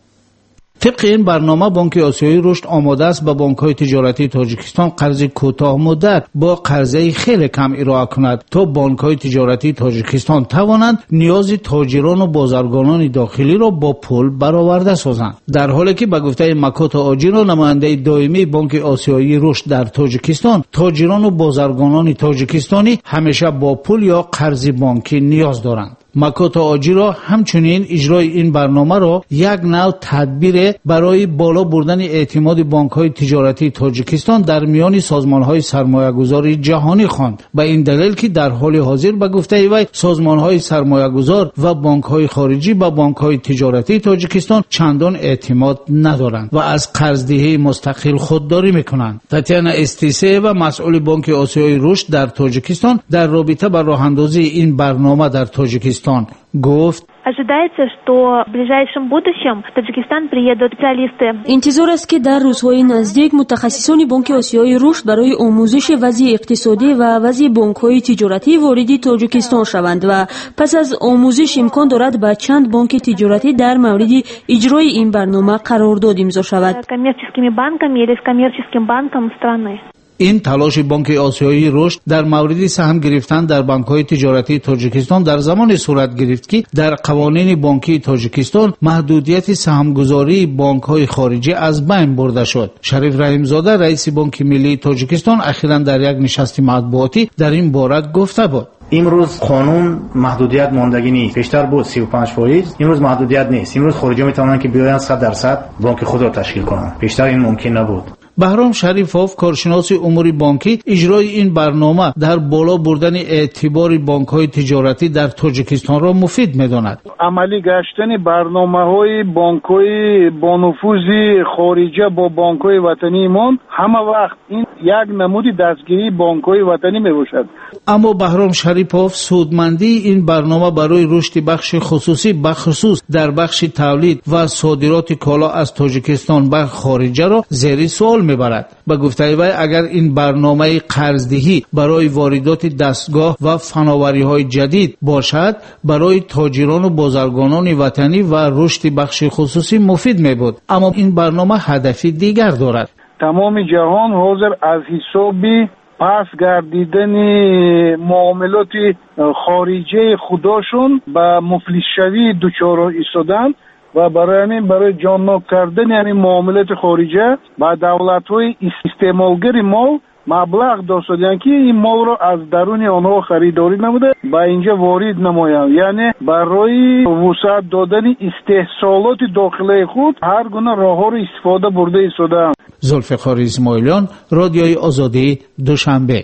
طبق این برنامه بانک آسیایی رشد آماده است به بانک‌های تجارتی تاجیکستان قرض کوتاه مدت با قرضه خیلی کم ارائه کند تا بانک‌های تجارتی تاجیکستان توانند نیاز تاجران و بازرگانان داخلی را با پول برآورده سازند. در حالی که به گفته مکوتو آجیرو نماینده دائمی بانک آسیایی رشد در تاجیکستان، تاجران و بازرگانان تاجیکستانی همیشه با پول یا قرض بانکی نیاز دارند. مکوتو آجیرو همچنین اجرای این برنامه را یک نوع تدبیر برای بالا بردن اعتماد بانک‌های تجارتی تاجیکستان در میان سازمان‌های سرمایه‌گذاری جهانی خواند. به این دلیل که در حال حاضر به گفته وی سازمان‌های سرمایه‌گذار و بانک‌های خارجی به بانک‌های تجارتی تاجیکستان چندان اعتماد ندارند و از قرضدهی مستقل خودداری می‌کنند. تاتیانا استیسه و مسئول بانک آسیایی رشد در تاجیکستان در رابطه با راه‌اندازی این برنامه در تاجیکستان گفت: Ожидается, что в ближайшем будущем в Таджикистан приедут специалисты. انتظار است که در روزهای نزدیک متخصصان بانک آسیایی رشد برای آموزش وضع اقتصادی و وضع بانک‌های تجارتی وارد تاجیکستان شوند و پس از آموزش امکان دارد با چند بانک تجارتی در مورد اجرای این برنامه قرارداد امضا شود. Коммерческими банками или с коммерческим банком страны. این تلاش بانک آسیایی رشد در مورد سهم گرفتن در بانک‌های تجارتی تاجیکستان در زمان صورت گرفت که در قوانین بانکی تاجیکستان محدودیت سهامگذاری بانک‌های خارجی از بین برده شد. شریف رحیمزاده رئیس بانک ملی تاجیکستان اخیراً در یک نشست مطبوعاتی در این باره گفته بود: امروز قانون محدودیت ماندگی نیست. پیشتر بود سی و پنج فیصد، امروز محدودیت نیست. امروز خارجی میتونن که بیاین صد درصد بانک خود را تشکیل کنند. پیشتر این ممکن نبود. بهرام شریفوف کارشناس امور بانکی اجرای این برنامه در بالا بردن اعتبار بانک‌های تجارتی در تاجیکستان را مفید می‌داند. عملی گشتن برنامه‌های بانک‌های با نفوذ خارجی با بانک‌های وطنی ما همه وقت این یک نمود دستگیری بانک‌های وطنی میباشد. اما بهرام شریفوف سودمندی این برنامه برای رشد بخش خصوصی بخصوص در بخش تولید و صادرات کالا از تاجیکستان به خارج را زیر سوال میبرد. به گفته وی اگر این برنامه قرضدهی برای واردات دستگاه و فناوری‌های جدید باشد برای تاجران و بازرگانان وطنی و رشد بخش خصوصی مفید میبود، اما این برنامه هدفی دیگر دارد. تمام جهان حاضر از حسابی پس گردیدن معاملات خارجی خودشون به مفلس‌شوی دچار ایستادن و برای همین برای جانناک کردن همین معاملات خارجی با دولت‌های استعمالگر مال مبلغ داشتن که این مال را از درون آنها خریداری نموده با اینجا وارد نمایند، یعنی برای وسعت دادن استحصالات داخلی خود هر گونه راه‌ها را استفاده برده ایستادن. ذوالفقار اسماعیلیان رادیوی آزادی دوشنبه.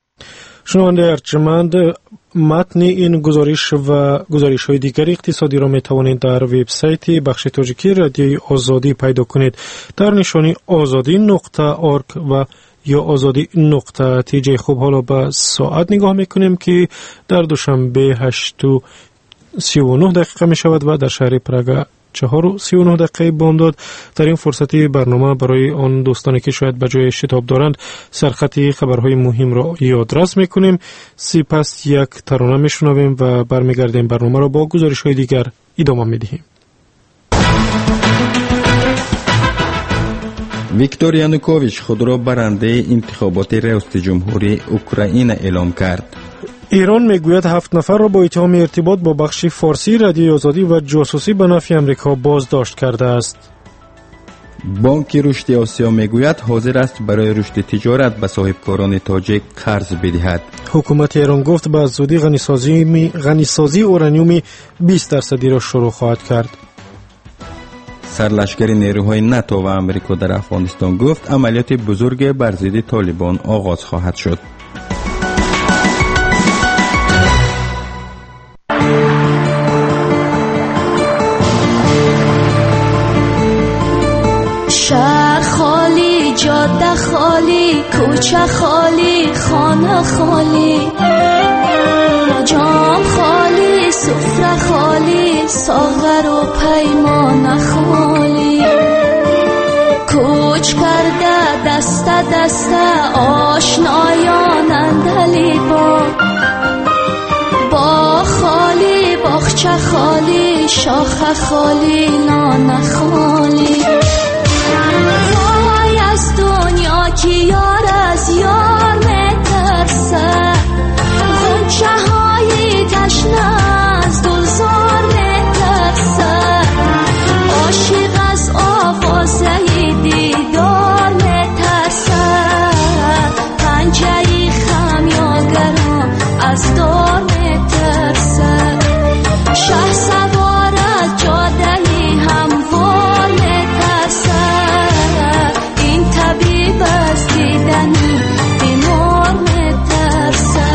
شنونده ارجمند، متن این گزارش و گزارش های دیگر اقتصادی را می توانید در وبسایت بخش تاجیکی رادیوی آزادی پیدا کنید در نشانی آزادی نقطه اورگ و یا آزادی نقطه تی جی. خوب، حالا به ساعت نگاه میکنیم که در دوشنبه هشت و سی و نه دقیقه می شود و در شهر پراگ چهار و سی و نه دقیقه بامداد. در این فرصتی برنامه برای آن دوستانی که شاید به جای شتاب دارند سرخط خبرهای مهم را یادرس میکنیم. سپس یک ترانه میشنویم و برمیگردیم برنامه را با گزارش های دیگر ادامه میدهیم. ویکتور یانوکوویچ خود را برنده انتخابات ریاست جمهوری اوکراین اعلام کرد. ایران میگوید هفت نفر را با اتهام ارتباط با بخش فارسی رادیوی آزادی و جاسوسی به نفع آمریکا بازداشت کرده است. بانک رشد آسیا میگوید حاضر است برای رشد تجارت به صاحبکاران تاجیک قرض بدهد. حکومت ایران گفت به زودی غنیسازی غنیسازی اورانیوم بیست درصدی را شروع خواهد کرد. سرلشکر نیروهای ناتو و آمریکا در افغانستان گفت عملیات بزرگ بر ضد طالبان آغاز خواهد شد. شهر خالی، جاده خالی، کوچه خالی، خانه خالی، جام خالی، سفره خالی، ساغر و پیمان خالی، کوچ کرده دست دست آشنایان اندلی با با خالی، باغچه خالی، شاخه خالی، نان خالی. وای از دنیا که یار از یار میترسه، غنچه های تشنه از گلزار میترسه، عاشق از آوازه دیدار میترسه، پنجه خمیازگران از دار میترسه، شه سوار از جاده هموار میترسه، این طبیب از دیدنی بیمار میترسه.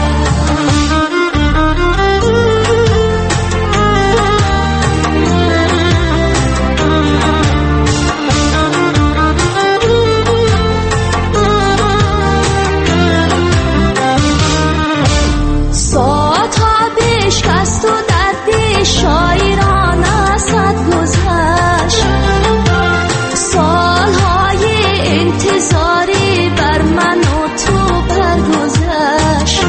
ساعتها بشکست و دردی شاعران اسد گذشت، سالهای انتظاری بر من و تو برگذشت،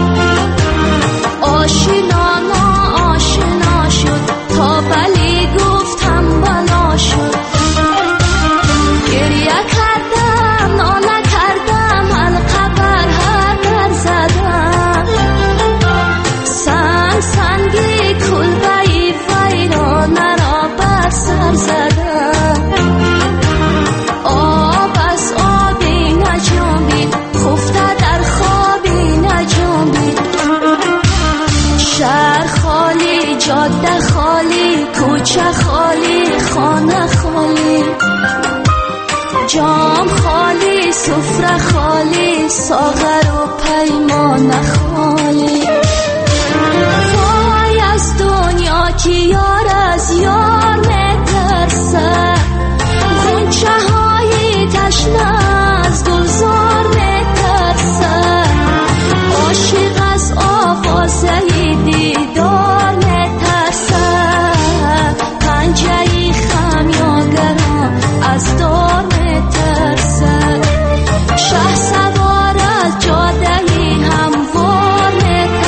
آشنا ناآشنا شد تا بلی گفتم بلا شد، گریه کردم ناله کردم حلقه بر هر در زدم، سنگ سنگی کلبه‌ای ویرانه را بر سر زدم، آب از آبی نجنبید خفته در خوابی نجنبید، شهر خالی، جاده خالی، کوچه خالی، خانه خالی، جام خالی، سفره خالی، ساغر و پیمان خالی. وای از دنیا که یار از یار میترسه، غنچه های تشنه از گلزار میترسه، عاشق از آوازه دیدار میترسه، پنجه خمیازگران از دار میترسه، شه سوار از جاده هموار میترسه،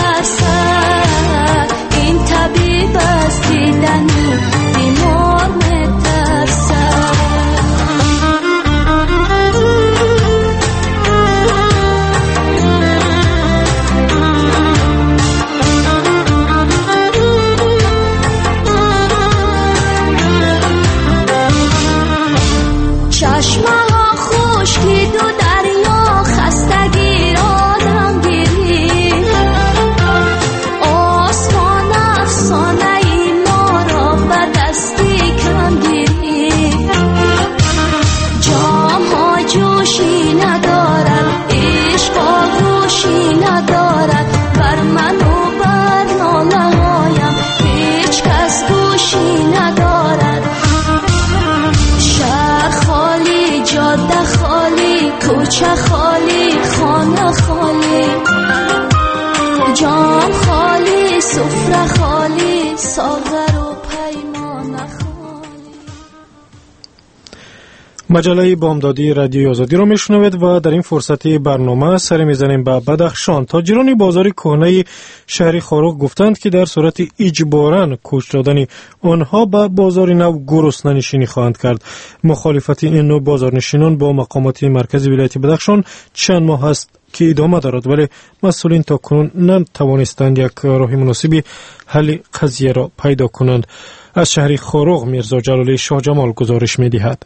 مجله بامدادی رادیوی آزادی را میشنوید و در این فرصت برنامه سر میزنیم به بدخشان. تاجران بازار کهنه شهر خاروق گفتند که در صورت اجباراً کوچ دادن آنها به بازار نو گرسنه نشینی خواهند کرد. مخالفت این نوع بازارنشینان با مقامات مرکزی ولایت بدخشان چند ماه است که ادامه دارد، ولی مسئولین تا کنون نتوانستند یک راه مناسبی حل قضیه را پیدا کنند. از شهر خاروق میرزا جلالی شاه جمال گزارش می‌دهد.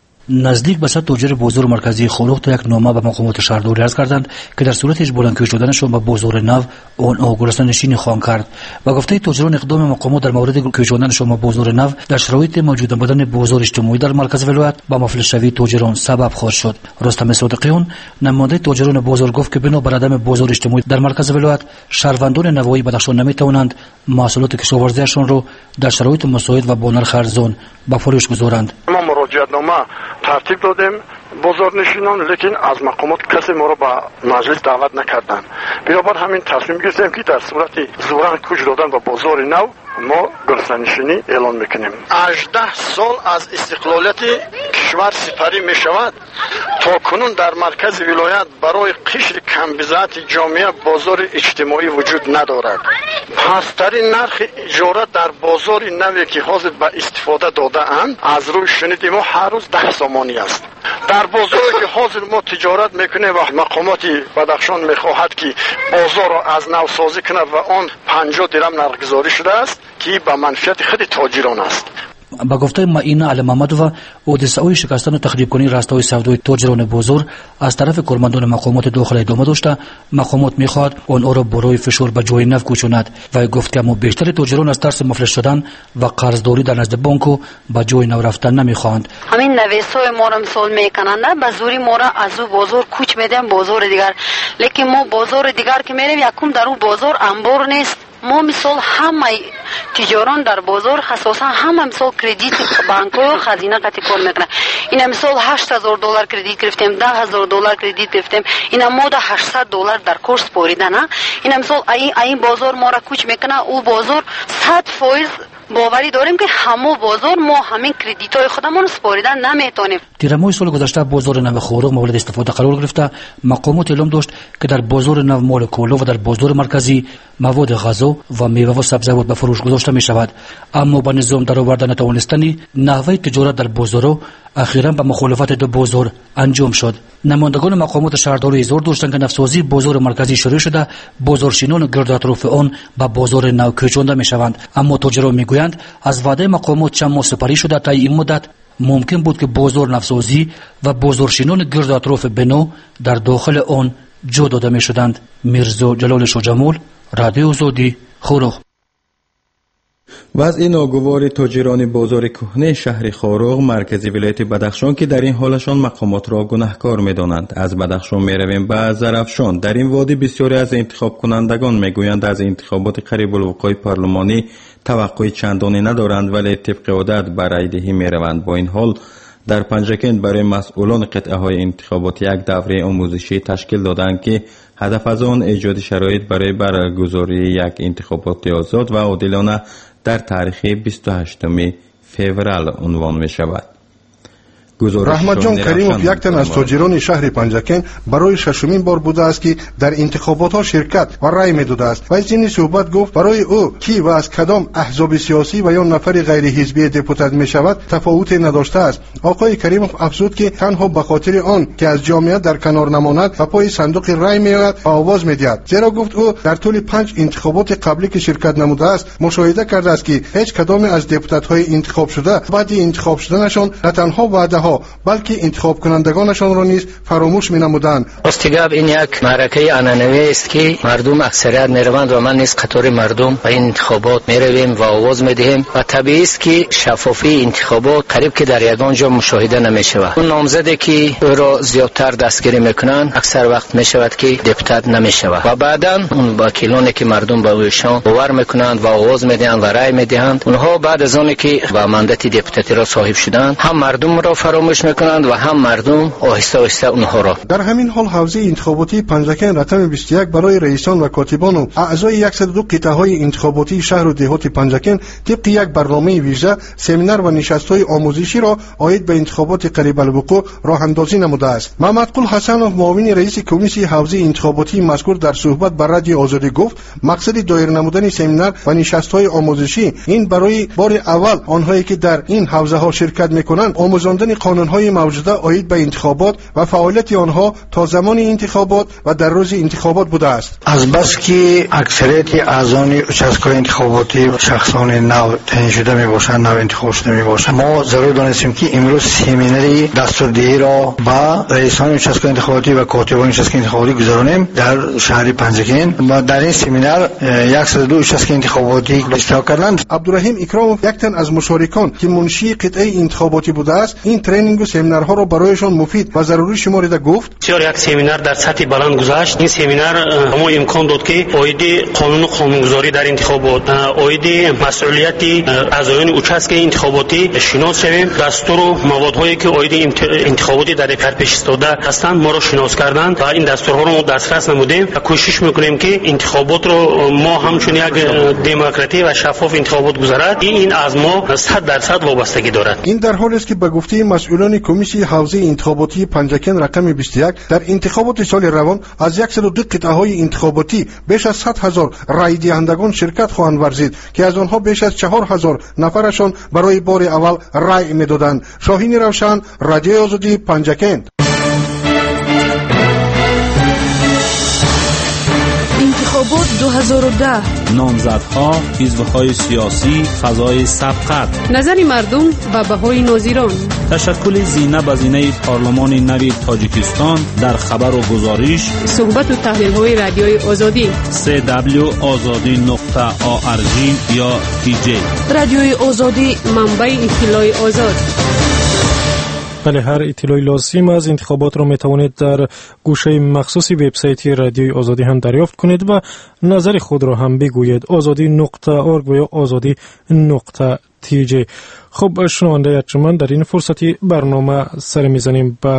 نزدیک به صد تاجر بازار مرکزی خاروق تا یک نامه به مقامات شهرداری عرض کردند که در صورت اجباراً کوچ دادنشان به بازار نو آنها گرسنه نشینی خواهند کرد. و گفته تاجران اقدام مقامات در مورد کوچ دادنشان به بازار نو در شرایط موجود بودن بازار اجتماعی در مرکز ولایت با مفلس شوی تاجران سبب خواهد شد. رستم صادقیان نماینده تاجران بازار گفت که بنا بر عدم بازار اجتماعی در مرکز ولایت شهروندان نوایی بدخشان نمیتوانند محصولات کشاورزیشان را در شرایط مساعد و با نرخ ارزان به فروش گذارند. ما مراجعتنامه ترتیب دادیم بازارنشینان، لیکن از مقامات کسی ما را به مجلس دعوت نکردند. بنابر همین تصمیم گرفتیم که در صورت زورا کوچ دادن به بازار نو ما گرسنه‌نشینی اعلان میکنیم. هجده سال از استقلالیت کشور سپری میشود، تا کنون در مرکز ولایت برای قشر کم بضاعت جامعه بازار اجتماعی وجود ندارد. پسترین نرخ اجاره در بازار نوی که حاضر به استفاده داده اند از روی شنیدیم ما هر روز ده سامانی است. در بازاری که حاضر ما تجارت میکنه و مقامات بدخشان میخواهد که بازار را از نو سازی کنه و آن پنجاه درم نرخ‌گذاری شده است که به منفعت خود تاجران است. با گفته معینه علی محمدova حادثه‌های شکستن و تخریب کنی راستای سودای تاجران بازار از طرف کارمندان مقامات داخل ادامه داشته، مقامات میخواد آنها را برای فشار به جای نو کوچاند و گفت که اما بیشتر تاجران از ترس مفلس شدن و قرضداری در نزد بانک به جای نو رفتن نمیخواهند. همین نویسای ما را مثال میکنند، به زوری ما را از او بازار کوچ میدن بازار دیگر، لیکن ما بازار دیگر که میریم یکم در اون بازار انبار نیست. ما مثال همه تجاران در بازار خصوصا همه مثال کردیت بانک‌ها و خزینه قطعی کار میکنه. این مثال هشت هزار دلار کردیت گرفتیم، ده هزار دلار کردیت گرفتیم، این ما ده هشتصد دلار در کورس سپاریدن. این مثال این این بازار ما را کوچ میکنه، او بازار صد فایز باوری داریم که همه بازار ما همین کردیت‌های خودمون سپاریدن نمیتونیم. در ماه سال گذشته بازار نو خاروق مورد استفاده قرار گرفته. مقامات اعلام داشت که در بازار نو مال کالا و در بازار مرکزی مواد غذا و میوه و سبزیجات به فروش گذاشته می شود، اما با نظام درآوردن نتوانستنی نحوه تجارت در بازار اخیراً به مخالفت دو بازار انجام شد. نمایندگان مقامات شهرداری اظهار داشتند که نوسازی بازار مرکزی شروع شده، بازارشینان گرد اطراف آن به بازار نو کوچانده می شوند، اما تاجران میگویند از وعده مقامات چند ماه سپری شده تا این مدت ممکن بود که بازار نوسازی و بازارشینان گرد اطراف بنا در داخل آن جا داده می شدند. میرزا جلال شاه جمال، رادیو آزادی، خاروق. وضع ناگوار تاجران بازار کهنه شهر خاروق مرکزی ولایت بدخشان که در این حالشان مقامات را گناهکار می‌دانند. از بدخشان می‌رویم به زرافشان. در این وادی بسیاری از انتخاب کنندگان میگویند از انتخابات قریب الوقوع پارلمانی توقع چندانی ندارند، ولی طبق عادت بر رای دهی می‌روند. با این حال در پنجکند برای مسئولان قطعه های انتخابات یک دوره آموزشی تشکیل دادند که هدف از آن ایجاد شرایط برای برگزاری یک انتخابات آزاد و عادلانه در تاریخ بیست و هشتم فوریه عنوان می شود. رحمت جان کریموف یک تن از تاجران شهر پنجکن برای ششمین بار بوده است که در انتخابات ها شرکت و رای می داده است و از این صحبت گفت برای او کی و از کدام احزاب سیاسی و یا نفر غیر حزبی دپوتات می شود تفاوت نداشته است. آقای کریموف افزود که تنها به خاطر آن که از جامعه در کنار نماند و پای صندوق رای می آید و آواز می دهد، زیرا گفت او در طول پنج انتخابات قبلی که شرکت نموده است مشاهده کرده است که هیچ کدام از دپوتات های انتخاب شده بعد انتخاب شدنشان نه تنها وعده بلکه انتخاب کنندگانشان را نیز فراموش می‌نمودند. راستگاب این یک معرکه آنانوی است که مردم اکثریت می‌روند و من نیز قطار مردم به این انتخابات می‌رویم و آواز می‌دهیم و طبیعی است که شفافی انتخابات قریب که در یگان جا مشاهده نمی‌شود. اون نامزدی که او را زیادتر دستگیری می‌کنند اکثر وقت می‌شود که دپوتات نمی‌شود و بعداً اون وکیلانی که مردم به اویشان باور می‌کنند و آواز می‌دهند و رای می‌دهند، اونها بعد از آنی که با ماندت دپوتاتی را صاحب شدند هم مردم را فراموش فراموش میکنند و هم مردم آهسته آهسته اونها را. در همین حال حوزه انتخاباتی پنجکن رقم بیست و یک برای رئیسان و کاتبان و اعضای صد و دو قطعه های انتخاباتی شهر و دهات پنجکن طبق یک برنامه ویژه سمینار و نشست‌های آموزشی را عاید به انتخابات قریب الوقوع راه اندازی نموده است. محمد قل حسنов معاون رئیس کمیسیون حوزه انتخاباتی مذکور در صحبت با رادیو آزادی گفت مقصد دایر نمودن سمینار و نشست‌های آموزشی این برای بار اول آنهایی که در این حوزه ها شرکت می‌کنند آموزاندن قانون‌های موجوده عاید به انتخابات و فعالیت آنها تا زمان انتخابات و در روز انتخابات بوده است. از بس که اکثریت اعضای участкهای انتخاباتی شخصان نو تعیین شده میباشند، نو انتخاب شده میباشند، ما ضرور دانستیم که امروز سمیناری دستوردهی را با رئیسان участкهای انتخاباتی و کاتبان участкهای انتخاباتی گذارانیم در شهر پنجکن و در این سمینار صد و دو участک انتخاباتی اشتراک کردند. عبدالرحیم اکرامov یک تن از مشارکان که منشی قطعه انتخاباتی بوده است این ترینینگ و سمینارها را برایشان مفید و ضروری شمارده گفت بسیار یک سمینار در سطح بلند گذشت. این سمینار ما امکان داد که عاید قانون و قانونگذاری در انتخابات، عاید مسئولیت اعضایان участک انتخاباتی شناس شویم. دستور و موادهایی که عاید انتخاباتی در کار پیش ایستاده هستند ما را شناس کردند و این دستورها را ما دسترس نمودیم و کوشش میکنیم که انتخابات رو ما همچون یک دموکراتی و شفاف انتخابات گذرد. این از ما صد درصد وابستگی دارد. این در حالی است که به گفته مسئولان کمیسیون حوزه انتخاباتی پنجکن رقم بیست و یک در انتخابات سال روان از صد و دو قطعه های انتخاباتی بیش از صد هزار رای دهندگان شرکت خواهند ورزید که از آنها بیش از چهار هزار نفرشان برای بار اول رای میدادند. شاهین روشن، رادیو آزادی پنجکن. انتخابات دو هزار و ده، نامزدها، حزب‌های سیاسی، فضای سبقت، نظر مردم و بهای ناظران، تشکل زینه به زینه پارلمان نوی تاجیکستان در خبر و گزارش، صحبت و تحلیل‌های رادیوی آزادی سی دبلیو آزادی نقطه آ ار جی یا تی جی. رادیوی آزادی منبع اطلاع آزاد. بله، هر اطلاعی لازم از انتخابات را می توانید در گوشه مخصوصی وبسایت رادیوی آزادی هم دریافت کنید و نظر خود را هم بگویید. آزادی نقطه ارگ و یا آزادی نقطه تی جی. خب شنونده ارجمند، در این فرصتی برنامه سر میزنیم به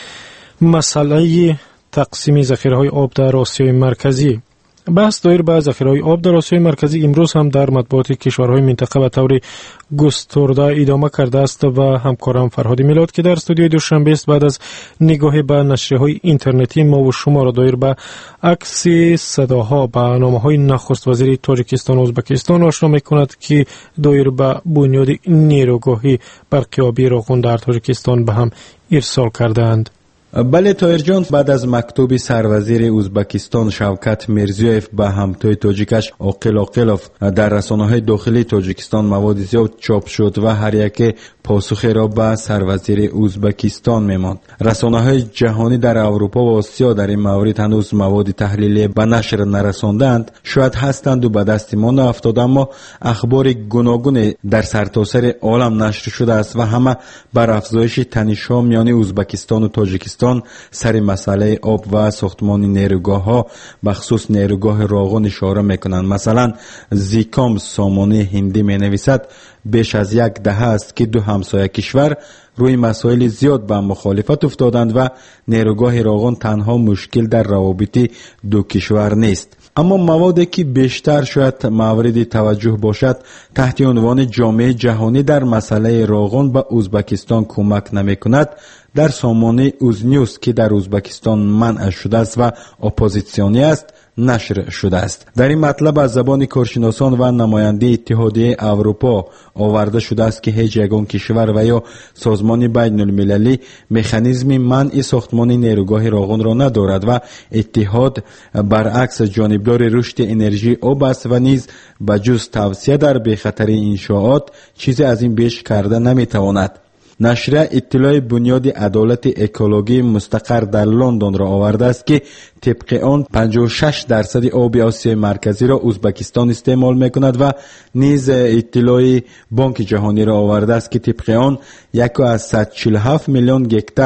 مسئله تقسیم ذخیره‌های آب در آسیای مرکزی. بحث دایر به ذخیره‌های آب در آسیای مرکزی امروز هم در مطبوعات کشورهای منطقه به طور گسترده ادامه کرده است و همکارم فرهاد میلاد که در استودیوی دوشنبه است بعد از نگاه به نشریه‌های اینترنتی ما و شما را دایر به عکس صداها به نامه‌های نخست وزیر تاجیکستان و ازبکستان آشنا می‌کند که دایر به بنیاد نیروگاهی برقیابی راغون در تاجیکستان به هم ارسال کردند. بله طاهر جان، بعد از مکتوب سروزیر ازبکستان شوکت میرزیویف به همتای تاجیکش عاقل عاقلوف در رسانه‌های داخلی تاجیکستان مواد زیاد چاپ شد و هر یک پاسخی را به سروزیر ازبکستان می‌ماند. رسانه‌های جهانی در اروپا و آسیا در این مورد هنوز مواد تحلیلی به نشر نرساندند. شاید هستند و به دست ما نیفتاد، اما اخبار گوناگون در سرتاسر عالم نشر شده است و همه بر افزایش تنش‌ها میان ازبکستان و تاجیکستان سر مسئله آب و ساختمان نیروگاه‌ها بخصوص نیروگاه راغون اشاره میکنند. مثلا زیکام سامانه هندی مینویسد بیش از یک دهه است که دو همسایه کشور روی مسائل زیاد به مخالفت افتادند و نیروگاه راغون تنها مشکل در روابط دو کشور نیست. اما موادی که بیشتر شاید مورد توجه باشد تحت عنوان جامعه جهانی در مسئله راغون به ازبکستان کمک نمی کند در سامانه اوزنیوز که در ازبکستان منع شده است و اپوزیسیونی است نشر شده است. در این مطلب از زبان کارشناسان و نماینده اتحادیه اروپا آورده شده است که هیچ یگان کشور و یا سازمان بین المللی مکانیزم منع ساختمان نیروگاه راغون را ندارد و اتحاد برعکس جانبدار رشد انرژی آب است و نیز بجز توسعه در بی‌خطری انشاءات چیزی از این بیش کرده نمیتواند. نشریه اطلاع بنیاد عدالت اکولوژی مستقر در لندن را آورده است که طبق آن پنجاه و شش درصد آب آسیای مرکزی را ازبکستان استعمال میکند و نیز اطلاع بانک جهانی را آورده است که طبق آن یک و صد و چهل و هفت میلیون گکتار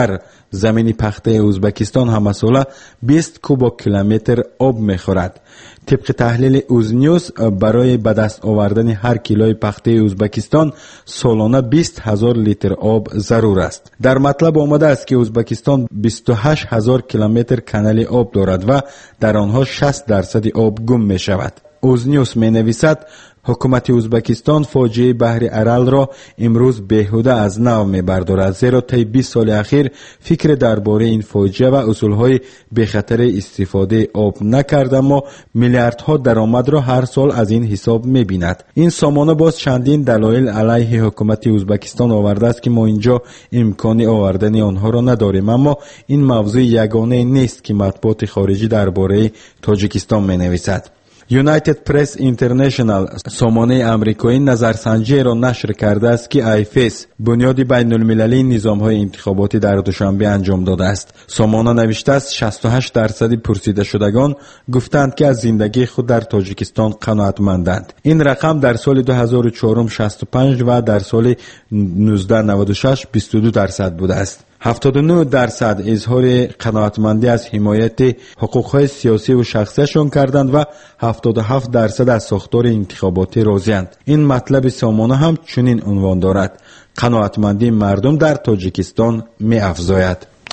زمین پخته ازبکستان هم ساله بیست کوب کیلومتر آب میخورد. طبق تحلیل اوزنیوس برای به دست آوردن هر کیلوی پخته ازبکستان سالانه بیست هزار لیتر آب ضرور است. در مطلب آمده است که ازبکستان بیست و هشت هزار کیلومتر کانال آب دارد و در آنها شصت درصد آب گم می شود. اوزنیوس می نویسد حکومت ازبکستان فاجعه بحر ارال را امروز بیهوده از نو میبردارد، زیرا طی بیست سال اخیر فکر درباره این فاجعه و اصولهای به خطر استفاده آب نکرد، اما میلیاردها درآمد را هر سال از این حساب میبیند. این سامانه باز چندین دلایل علیه حکومت ازبکستان آورده است که ما اینجا امکان آوردن آنها را نداریم، اما این موضوع یگانه نیست که مطبوعات خارجی درباره تاجیکستان مینویسد. یونایتد پرس اینترنشنال سامانه امریکایی نظرسنجی را نشر کرده است که آیفس بنیاد بین المللی نظام‌های انتخاباتی در دوشنبه انجام داده است. سامانه نوشته است شصت و هشت درصد پرسیده شدگان گفتند که از زندگی خود در تاجیکستان قناعتمندند. این رقم در سال دو هزار و چهار شصت و پنج و در سال نوزده نود و شش بیست و دو درصد بوده است. هفتاد و نه درصد اظهار قناعتمندی از حمایت حقوق‌های سیاسی و شخصیشان کردند و هفتاد و هفت درصد از ساختار انتخاباتی راضی‌اند. این مطلب سامانه هم چنین عنوان دارد: قناعتمندی مردم در تاجیکستان می‌افزاید.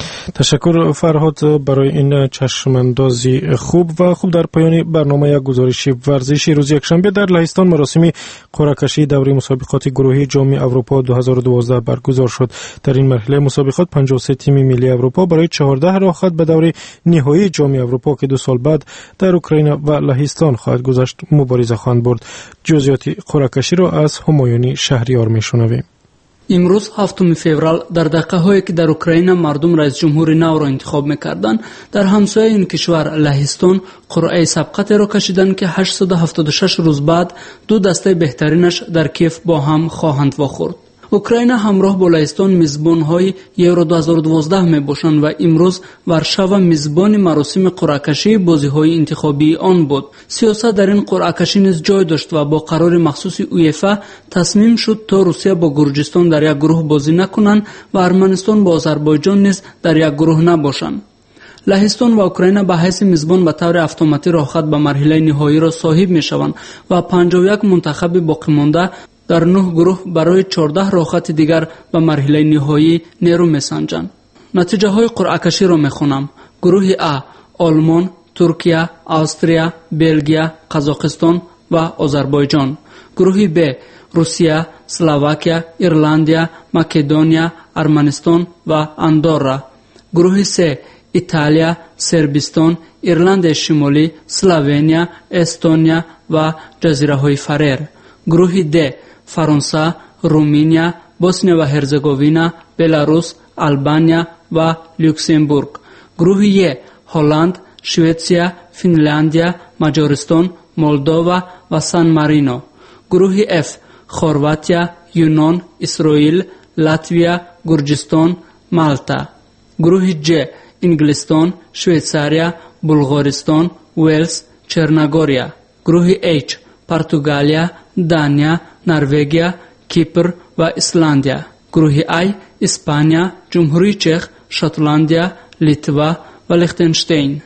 تشکر فرهاد برای این چشماندازی خوب و خوب. در پایان برنامه یک گزارش ورزشی روز یکشنبه در لهستان مراسم قرعه کشی دوره مسابقات گروهی جام اروپا دو هزار و دوازده برگزار شد. در این مرحله مسابقات پنجاه و سه تیم ملی اروپا برای چهارده راه خط به دوره نهایی جام اروپا که دو سال بعد در اوکراین و لهستان خواهد گذشت مبارزه خواهند برد. جزئیات قرعه کشی را از همایونی شهریار میشنویم. امروز هفتم فوریه در دقیقه هایی که در اوکراین مردم رئیس جمهور نو را انتخاب میکردند، در همسایه این کشور لهستان قرعه سبقت را کشیدند که هشتصد و هفتاد و شش روز بعد دو دسته بهترینش در کیف با هم خواهند واخورد. اوکراین همراه با لهستان میزبان‌های یورو دو هزار و دوازده میباشند و امروز ورشاوا میزبان مراسم قرعه کشی بازی‌های انتخابی آن بود. سیاست در این قرعه کشی نیز جای داشت و با قرار مخصوص اویفا تصمیم شد تا روسیه با گرجستان در یک گروه بازی نکنند و ارمنستان با آذربایجان نیز در یک گروه نباشند. لهستان و اوکراین به حیث میزبان به طور اتوماتیک راهخط به مرحله نهایی را صاحب میشوند و پنجاه و یک منتخب باقی مانده در نه گروه برای چهارده راهخط دیگر به مرحله نهایی نیرو میسنجند. نتیجه های قرعه کشی را میخوانم. گروه ا: آلمان، ترکیه، استریا، بلژیم، قزاقستان و آذربایجان. گروه ب: روسیه، اسلواکیه، ایرلندیا، مکدونیا، ارمنستان و اندورا. گروه س: ایتالیا، سربستان، ایرلند شمالی، اسلوونیا، استونیا و جزیره های فرر. گروه د: فرانسه، رومانیا، بوسنیا و هرزگوین، بلاروس، آلبانیا و لوکزامبورگ. گروه ی: هلند، سوئیسریا، فنلاندیا، مجارستان، مولداوا و سان مارینو. گروه اف: خرواتیا، یونان، اسرائیل، لاتویا، گرجستان، مالتا. گروه ج: انگلستان، شویساریا، بلغارستان، ویلز، چرنگوریا. گروه اچ: پرتغالیا، دانیا، نروژ، کیپر و ایسلندیا. گروه ای: اسپانیا، جمهوری چک، شاتلندیا، لیتوا و لیختنشتین.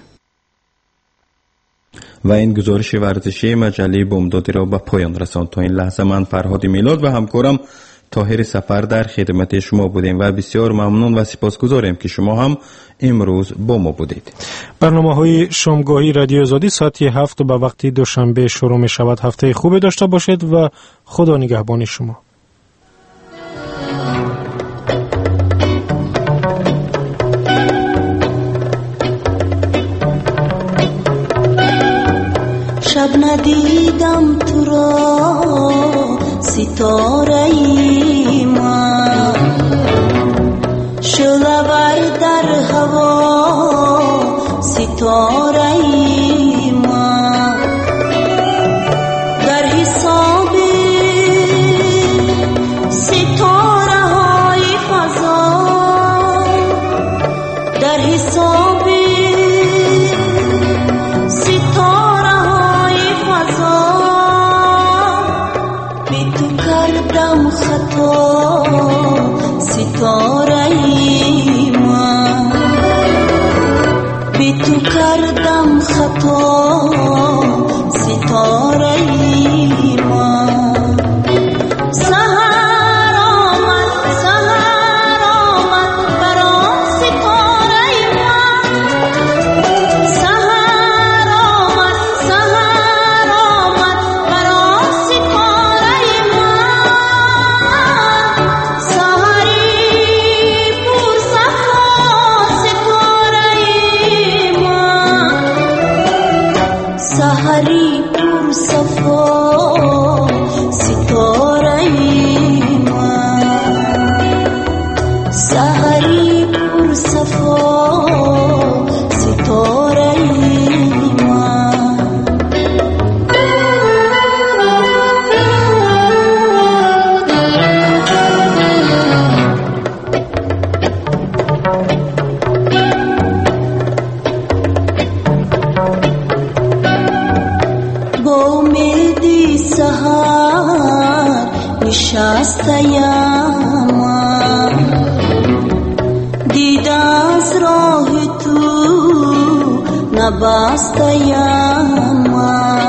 و این گزارش ورزشی مجله بامدادی را به پایان رساند. تا این لحظه من فرهاد میلاد و همکارم طاهر سفر در خدمت شما بودیم و بسیار ممنون و سپاسگزاریم که شما هم امروز با ما بودید. برنامه های شامگاهی رادیو آزادی ساعت هفت به وقت دوشنبه شروع می شود. هفته خوبی داشته باشید و خدا نگهبان شما. شب ندیدم تو را ستاره ای من، شعله ور در هوا ستاره ای من، در حساب ستاره های فضا، در حساب ستاره های فضا بی تو کردم خطا ستاره ای من. بی تو کردم خطا ستاره ای من. سحر آمد سحر آمد برام ستاره ای من. سحر آمد سحر آمد برام ستاره ای من. سحری پر صفا ستاره ای من. سحری پر صفا ستاره ای من. سحری پر صفا ستاره ای من. با امیدی سحر نشسته‌ام من. دیده از راه تو نبسته‌ام من.